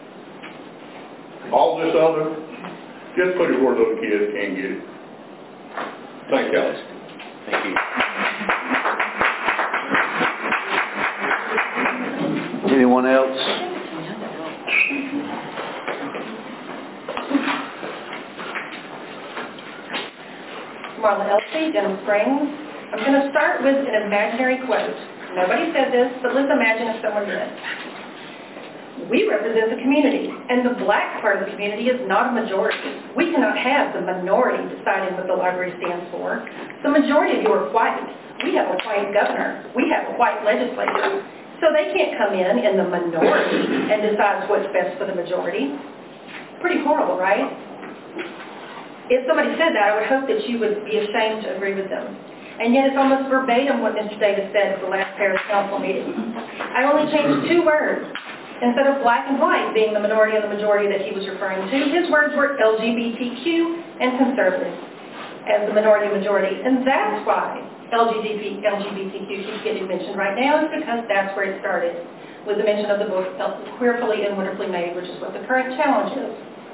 all this other. Just put it where little kids can't get it. Thank you. Thank you. Anyone else? Marla Elsie, Denham Springs. I'm going to start with an imaginary quote. Nobody said this, but let's imagine if someone did. We represent the community, and the black part of the community is not a majority. We cannot have the minority deciding what the library stands for. The majority of you are white. We have a white governor. We have a white legislature. So they can't come in in the minority and decide what's best for the majority. Pretty horrible, right? If somebody said that, I would hope that you would be ashamed to agree with them. And yet it's almost verbatim what Mister Davis said at the last parish council meeting. I only changed two words. Instead of black and white being the minority and the majority that he was referring to, his words were L G B T Q and conservative as the minority and majority. And that's why L G B T Q keeps getting mentioned right now, is because that's where it started, with the mention of the book Queerfully and Wonderfully Made, which is what the current challenge is.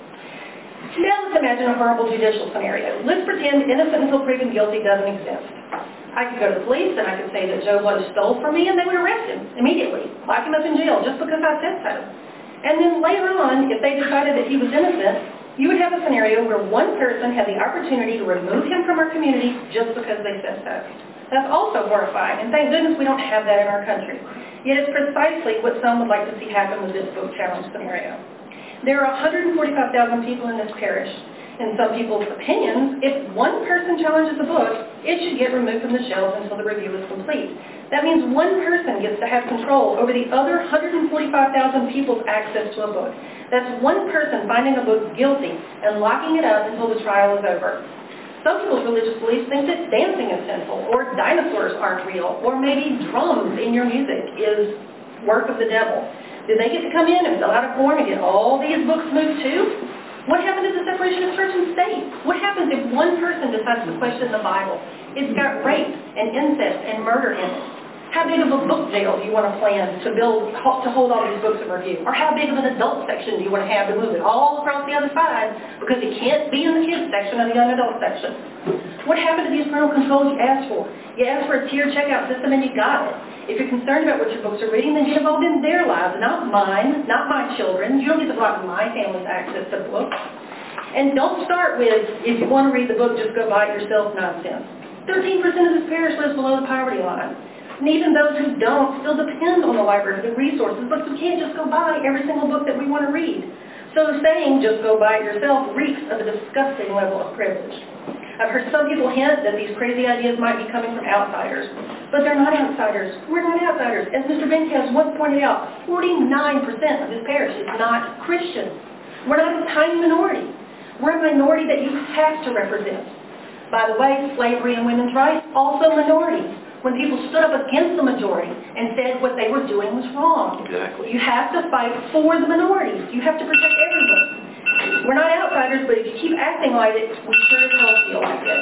Now let's imagine a horrible judicial scenario. Let's pretend innocent until proven guilty doesn't exist. I could go to the police and I could say that Joe Blow stole from me and they would arrest him immediately, lock him up in jail just because I said so. And then later on, if they decided that he was innocent, you would have a scenario where one person had the opportunity to remove him from our community just because they said so. That's also horrifying, and thank goodness we don't have that in our country. Yet it's precisely what some would like to see happen with this book challenge scenario. There are one hundred forty-five thousand people in this parish. In some people's opinions, if one person challenges a book, it should get removed from the shelves until the review is complete. That means one person gets to have control over the other one hundred forty-five thousand people's access to a book. That's one person finding a book guilty and locking it up until the trial is over. Some people's religious beliefs think that dancing is sinful, or dinosaurs aren't real, or maybe drums in your music is work of the devil. Do they get to come in and fill out a form and get all these books moved too? What happened to the separation of church and state? What happens if one person decides to question the Bible? It's got rape and incest and murder in it. How big of a book jail do you want to plan to build to hold all these books in review? Or how big of an adult section do you want to have to move it all across the other side because it can't be in the kids section or the young adult section? What happened to these parental controls you asked for? You asked for a tiered checkout system and you got it. If you're concerned about what your books are reading, then get involved in their lives, not mine, not my children. You don't get to block my family's access to books. And don't start with, if you want to read the book, just go buy it yourself nonsense. thirteen percent of this parish lives below the poverty line. And even those who don't still depend on the library for the resources, but we can't just go buy every single book that we want to read. So saying just go buy it yourself reeks of a disgusting level of privilege. I've heard some people hint that these crazy ideas might be coming from outsiders, but they're not outsiders. We're not outsiders. As Mister Benkes once pointed out, forty-nine percent of this parish is not Christian. We're not a tiny minority. We're a minority that you have to represent. By the way, slavery and women's rights, also minorities. When people stood up against the majority and said what they were doing was wrong. Exactly. You have to fight for the minorities. You have to protect everyone. We're not outsiders, but if you keep acting like it, we sure as hell feel like it.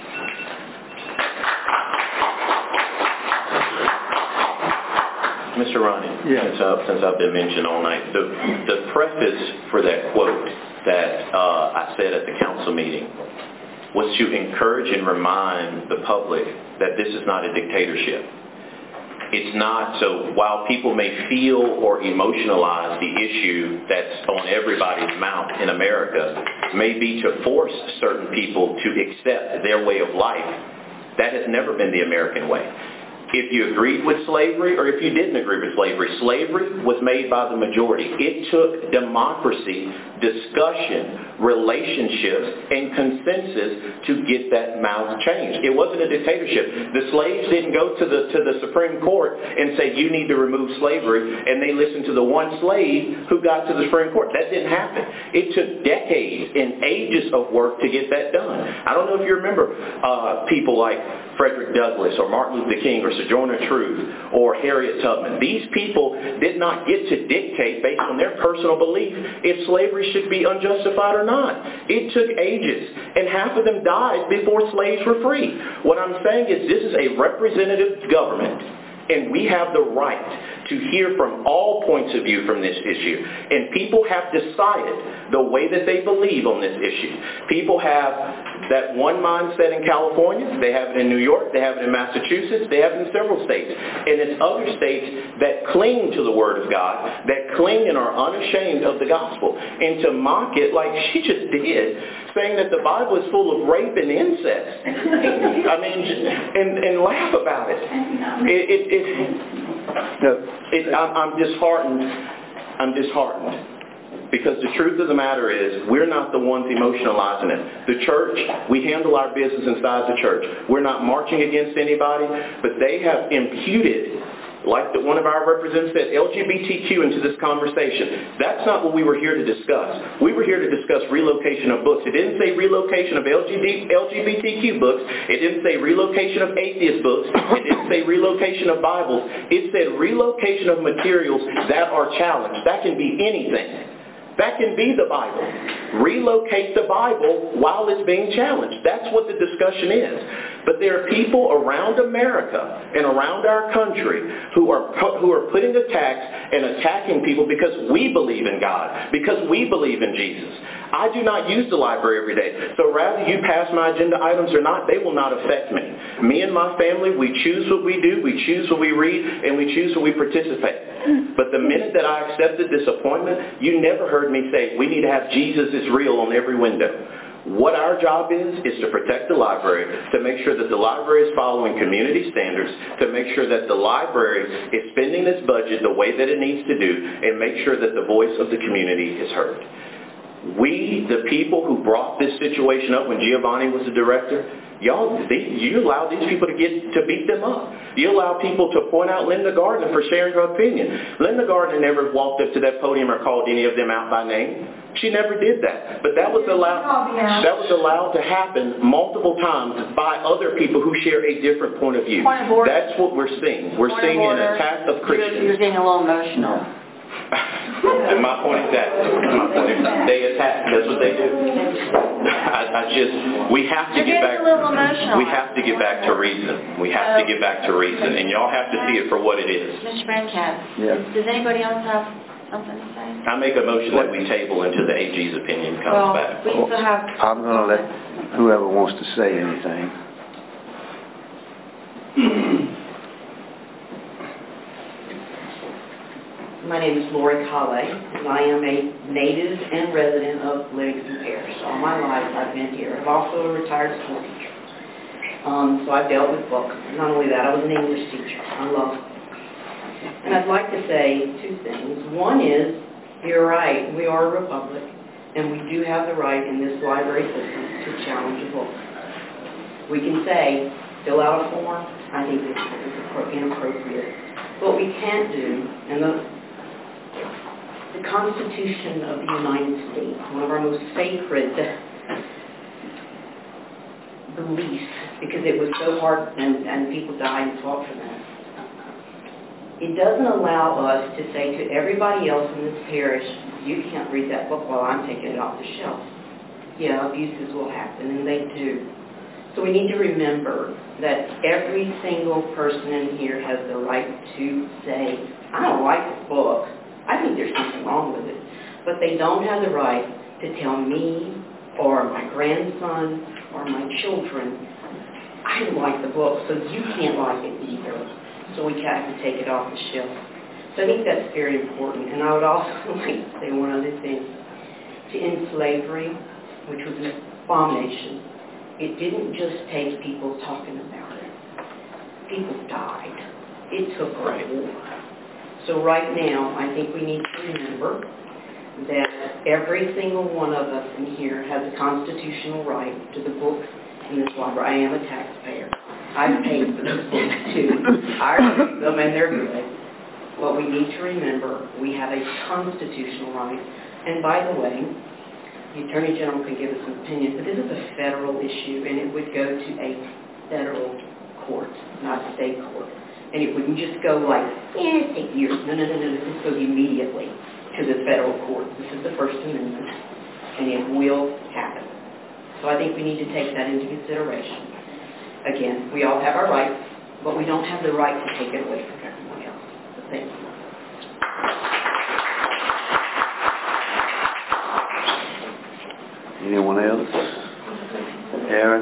Mister Ronnie, yeah. since, uh, since I've been mentioned all night, the, the preface for that quote that uh, I said at the council meeting was to encourage and remind the public that this is not a dictatorship. It's not, so while people may feel or emotionalize the issue that's on everybody's mouth in America, may be to force certain people to accept their way of life, that has never been the American way. If you agreed with slavery or if you didn't agree with slavery, slavery was made by the majority. It took democracy, discussion, relationships, and consensus to get that amount changed. It wasn't a dictatorship. The slaves didn't go to the to the Supreme Court and say, you need to remove slavery, and they listened to the one slave who got to the Supreme Court. That didn't happen. It took decades and ages of work to get that done. I don't know if you remember uh, people like Frederick Douglass or Martin Luther King or Sojourner Truth or Harriet Tubman. These people did not get to dictate based on their personal belief if slavery should be unjustified or not. It took ages, and half of them died before slaves were free. What I'm saying is this is a representative government, and we have the right to hear from all points of view from this issue. And people have decided the way that they believe on this issue. People have that one mindset in California, they have it in New York, they have it in Massachusetts, they have it in several states. And it's other states that cling to the Word of God, that cling and are unashamed of the gospel. And to mock it like she just did, saying that the Bible is full of rape and incest. I mean, and, and laugh about it. It, it, it, it I'm, I'm disheartened. I'm disheartened. Because the truth of the matter is, we're not the ones emotionalizing it. The church, we handle our business inside the church. We're not marching against anybody, but they have imputed, like the, one of our representatives said, L G B T Q into this conversation. That's not what we were here to discuss. We were here to discuss relocation of books. It didn't say relocation of L G B T Q books. It didn't say relocation of atheist books. It didn't say relocation of Bibles. It said relocation of materials that are challenged. That can be anything. That can be the Bible. Relocate the Bible while it's being challenged. That's what the discussion is. But there are people around America and around our country who are who are putting attacks and attacking people because we believe in God, because we believe in Jesus. I do not use the library every day. So rather you pass my agenda items or not, they will not affect me. Me and my family, we choose what we do, we choose what we read, and we choose what we participate. But the minute that I accepted this appointment, you never heard me say, we need to have Jesus is real on every window. What our job is, is to protect the library, to make sure that the library is following community standards, to make sure that the library is spending its budget the way that it needs to do, and make sure that the voice of the community is heard. We, the people who brought this situation up when Giovanni was the director, y'all, they, you allowed these people to get to beat them up. You allowed people to point out Linda Gardner for sharing her opinion. Linda Gardner never walked up to that podium or called any of them out by name. She never did that. But that was allowed that was allowed to happen multiple times by other people who share a different point of view. Point of order. That's what we're seeing. We're Point seeing of an order. attack of Christians. You're, you're getting a little emotional. And my point is that my point is they attack. That's what they do. I, I just we have to You're get getting back. a little emotional. We have to get back to reason. We have to get back to reason, and y'all have to see it for what it is. Mister Brancath, Yeah. does anybody else have something to say? I make a motion that we table until the A G's opinion comes Well, back. we still have... I'm going to let whoever wants to say anything. My name is Lori Colley, and I am a native and resident of Livingston Parish. All my life I've been here. I'm also a retired school teacher. Um, so I've dealt with books. Not only that, I was an English teacher. I love books. And I'd like to say two things. One is, you're right, we are a republic, and we do have the right in this library system to challenge a book. We can say, fill out a form, I think this is inappropriate. What we can't do, and the The Constitution of the United States, one of our most sacred beliefs, because it was so hard and, and people died and fought for that. It doesn't allow us to say to everybody else in this parish, you can't read that book while I'm taking it off the shelf. Yeah, abuses will happen, and they do. So we need to remember that every single person in here has the right to say, I don't like this book. I think there's something wrong with it. But they don't have the right to tell me or my grandson or my children, I don't like the book, so you can't like it either. so we can actually take it off the shelf. So I think that's very important. And I would also like to say one other thing. To end slavery, which was an abomination, it didn't just take people talking about it. People died. It took a war. So right now, I think we need to remember that every single one of us in here has a constitutional right to the books in this library. I am a taxpayer. I've paid for those books too. I read them and they're good. What we need to remember, we have a constitutional right. And by the way, the Attorney General can give us an opinion, but this is a federal issue and it would go to a federal court, not a state court. And it wouldn't just go like, eh, it take years. No, no, no, no, this goes immediately to the federal court. This is the First Amendment, and it will happen. So I think we need to take that into consideration. Again, we all have our rights, but we don't have the right to take it away from everyone else. So thank you. Anyone else? Aaron?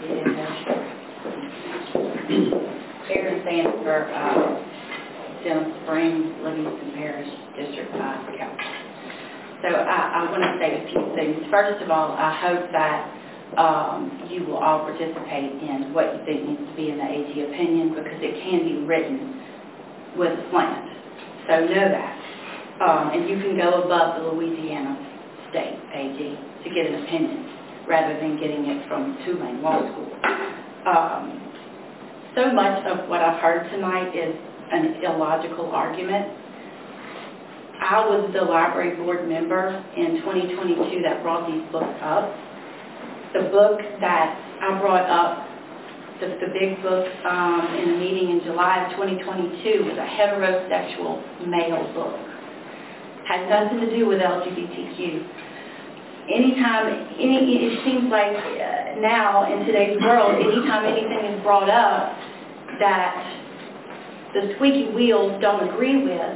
Aaron Sanford, uh, Denham Springs, Livingston Parish, District five Council. So I, I want to say a few things. First of all, I hope that um, you will all participate in what you think needs to be in the A G opinion, because it can be written with a slant. So know that. Um, and you can go above the Louisiana State A G to get an opinion rather than getting it from Tulane Law School. Um, so much of what I've heard tonight is an illogical argument. I was the library board member in twenty twenty-two that brought these books up. The book that I brought up, the, the big book um, in a meeting in July of twenty twenty-two, was a heterosexual male book. Had nothing to do with L G B T Q. Anytime, any, it seems like uh, now in today's world, anytime anything is brought up that the squeaky wheels don't agree with,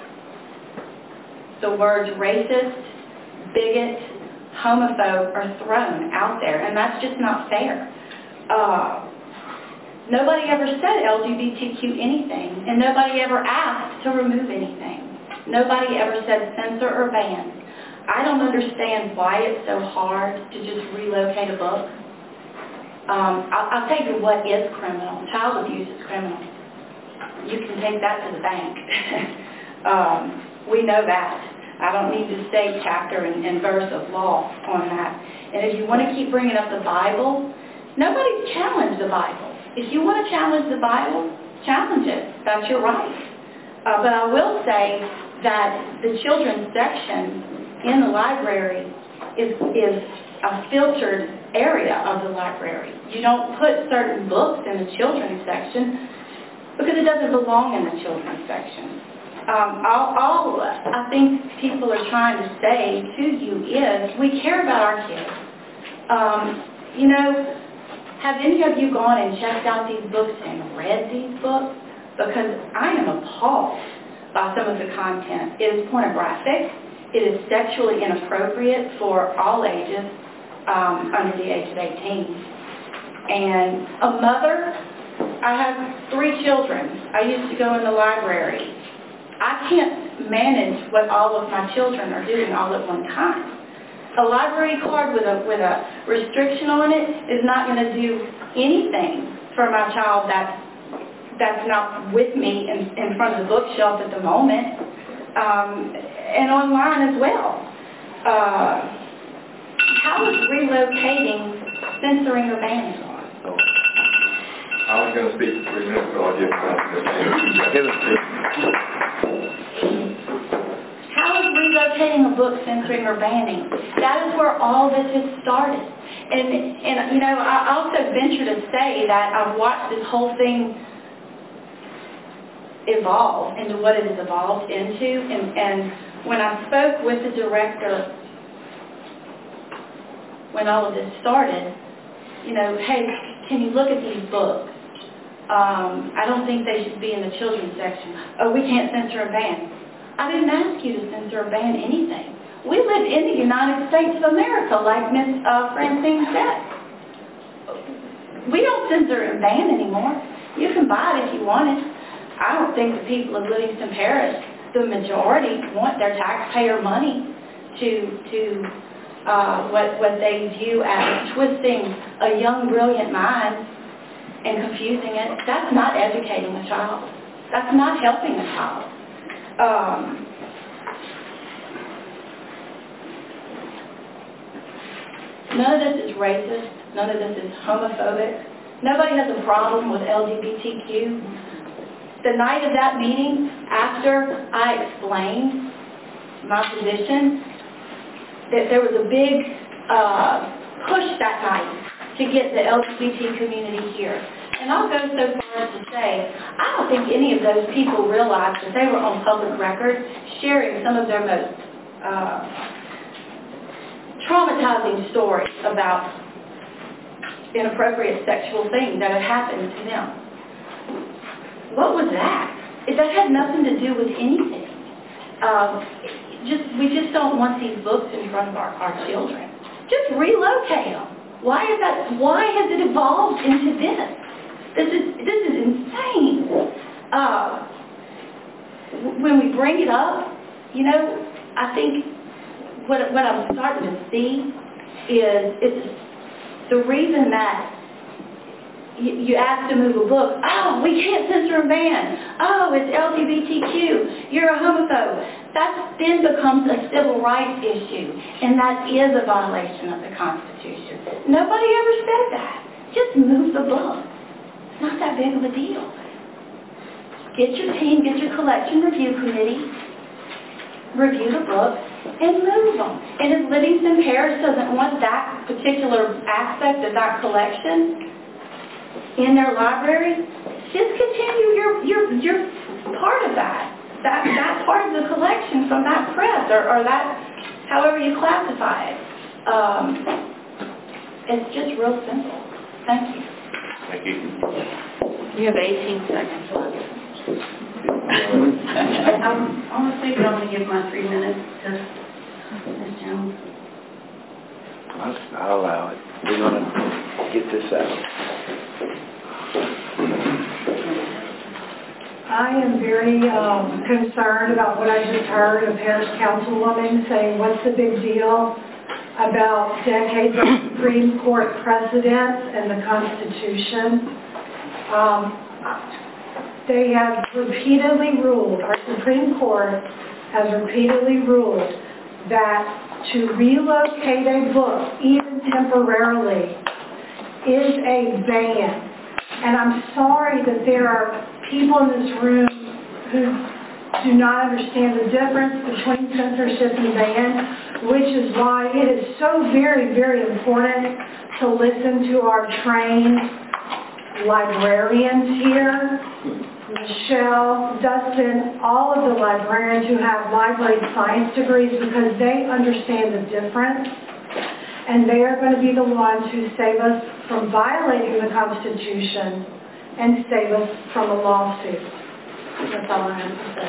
the words racist, bigot, homophobe are thrown out there, and that's just not fair. Uh, nobody ever said L G B T Q anything, and nobody ever asked to remove anything. Nobody ever said censor or ban. I don't understand why it's so hard to just relocate a book. Um, I'll, I'll tell you what is criminal. Child abuse is criminal. You can take that to the bank. um, we know that. I don't need to state chapter and, and verse of law on that. And if you want to keep bringing up the Bible, nobody's challenged the Bible. If you want to challenge the Bible, challenge it. That's your right. Uh, but I will say that the children's section in the library is, is a filtered area of the library. You don't put certain books in the children's section because it doesn't belong in the children's section. Um, all, all I think people are trying to say to you is we care about our kids. Um, you know, have any of you gone and checked out these books and read these books? Because I am appalled by some of the content. It is pornographic. It is sexually inappropriate for all ages um, under the age of eighteen. And a mother, I have three children. I used to go in the library. I can't manage what all of my children are doing all at one time. A library card with a, with a restriction on it is not going to do anything for my child that's, that's not with me in, in front of the bookshelf at the moment. Um, and online as well. Uh, how is relocating, censoring, or banning? I was going to speak for three minutes, but I'll give How is relocating a book, censoring, or banning? That is where all this has started. And, and you know, I also venture to say that I've watched this whole thing evolve into what it has evolved into. And, and when I spoke with the director, when all of this started, you know, hey, can you look at these books? Um, I don't think they should be in the children's section. Oh, we can't censor or ban. I didn't ask you to censor or ban anything. We live in the United States of America, like Miz Uh, Francine said. We don't censor and ban anymore. You can buy it if you want it. I don't think the people of Livingston Parish, the majority, want their taxpayer money to, to uh, what, what they view as twisting a young, brilliant mind and confusing it. That's not educating a child. That's not helping a child. Um, none of this is racist. None of this is homophobic. Nobody has a problem with L G B T Q. The night of that meeting, after I explained my position, that there was a big uh, push that night to get the L G B T community here. And I'll go so far as to say, I don't think any of those people realized that they were on public record sharing some of their most uh, traumatizing stories about inappropriate sexual things that had happened to them. What was that? That had nothing to do with anything. Um, just we just don't want these books in front of our, our children. Just relocate them. Why is that? Why has it evolved into this? This is this is insane. Uh, when we bring it up, you know, I think what what I'm starting to see is it's the reason that you, you ask to move a book. Oh, we can't censor a man. Oh, it's L G B T Q. You're a homophobe. That then becomes a civil rights issue, and that is a violation of the Constitution. Nobody ever said that. Just move the book. It's not that big of a deal. Get your team, get your collection review committee, review the book, and move them. And if Livingston Parish doesn't want that particular aspect of that collection in their library, just continue your your your part of that. That that part of the collection from that press or, or that however you classify it. Um, it's just real simple. Thank you. Thank you. You have eighteen seconds left. I'm, I'm going to say that I'm going to give my three minutes to Miz Jones. I'll, I'll allow it. We're going to get this out. I am very um, concerned about what I just heard, a parish councilwoman saying, what's the big deal about decades of Supreme Court precedents and the Constitution. Um, they have repeatedly ruled, our Supreme Court has repeatedly ruled that to relocate a book, even temporarily, is a ban. And I'm sorry that there are people in this room who do not understand the difference between censorship and ban, which is why it is so very, very important to listen to our trained librarians here, Michelle, Dustin, all of the librarians who have library science degrees, because they understand the difference, and they are going to be the ones who save us from violating the Constitution and save us from a lawsuit. That's all I have to say.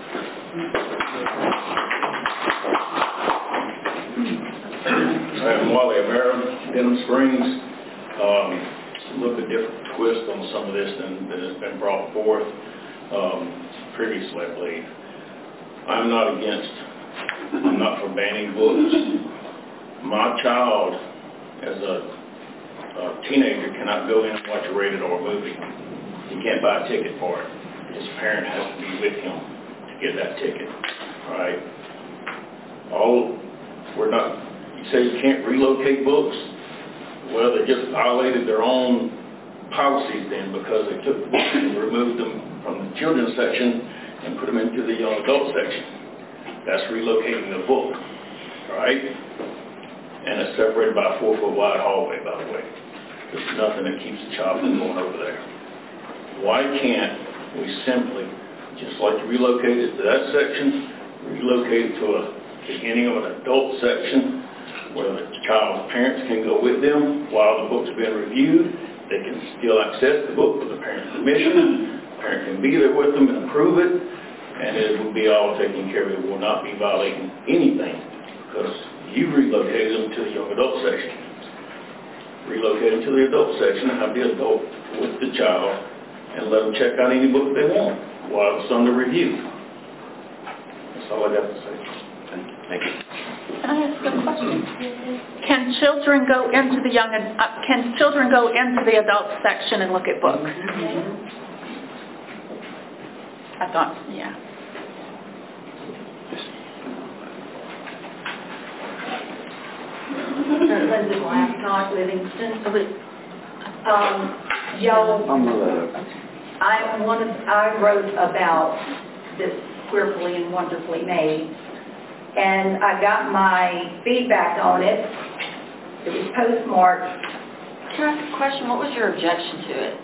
I'm Wally Amera, Denham Springs. Um, a little bit different twist on some of this than, than has been brought forth um, previously, I believe. I'm not against, I'm not for banning books. My child, as a, a teenager, cannot go in and watch a rated R movie. He can't buy a ticket for it. His parent has to be with him to get that ticket. All right? All, we're not, you say you can't relocate books? Well, they just violated their own policies then, because they took the books and removed them from the children's section and put them into the young adult section. That's relocating the book. All right? And it's separated by a four-foot wide hallway, by the way. There's nothing that keeps the child from going over there. Why can't we simply, just like to relocate it to that section, relocate it to a beginning of an adult section where the child's parents can go with them while the book's being reviewed. They can still access the book with the parent's permission. The parent can be there with them and approve it, and it will be all taken care of. It will not be violating anything because you relocated them to the young adult section. Relocate them to the adult section and have the adult with the child and let them check out any book they want while it's under review. That's all I got to say. Thank you. Can I ask a question? Can children go into the young, and uh, can children go into the adult section and look at books? I thought, yeah. Linda Blackstock, Livingston. Um, y'all, I'm gonna let her. I one of, I wrote about this Queerfully and Wonderfully Made, and I got my feedback on it. It was postmarked. Can I ask a question? What was your objection to it?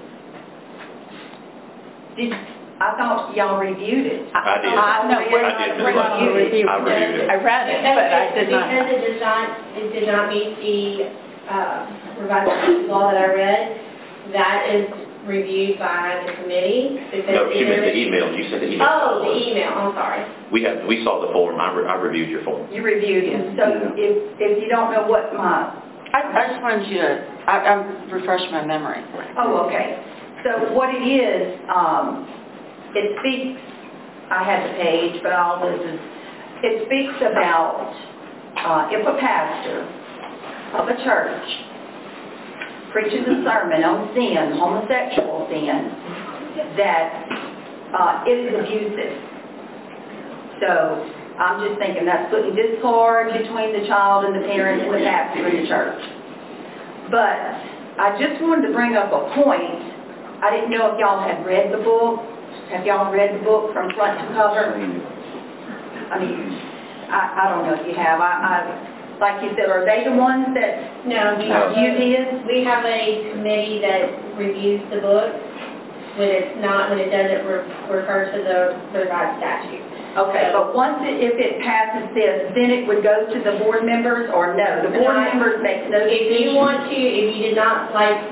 Did, I thought y'all reviewed it. I did. I know, I did. reviewed it. I reviewed it. I read it, but I did not. Because it does not, it did not meet the uh, revised law that I read, that is reviewed by the committee. No, she meant the email. You said the email. Oh, the email, I'm sorry. We have, we saw the form. I, re- I reviewed your form. You reviewed it. So if, if you don't know what my... I, I just wanted you to, I, I'm refresh my memory. Oh, okay. So what it is, um, it speaks, I had the page, but all this is, it speaks about uh, if a pastor of a church preaches a sermon on sin, homosexual sin, that uh, it is abusive. So I'm just thinking that's putting discord between the child and the parent and the pastor in the church. But I just wanted to bring up a point. I didn't know if y'all had read the book. Have y'all read the book from front to cover? I mean, I, I don't know if you have. I, I like you said, are they the ones that No, we uh, have, you did? we have a committee that reviews the book when it's not, when it doesn't re- refer to the revised statute. Okay, but once it, if it passes this, then it would go to the board members, or no? The board Not- members make no If decision? you want to, if you did not like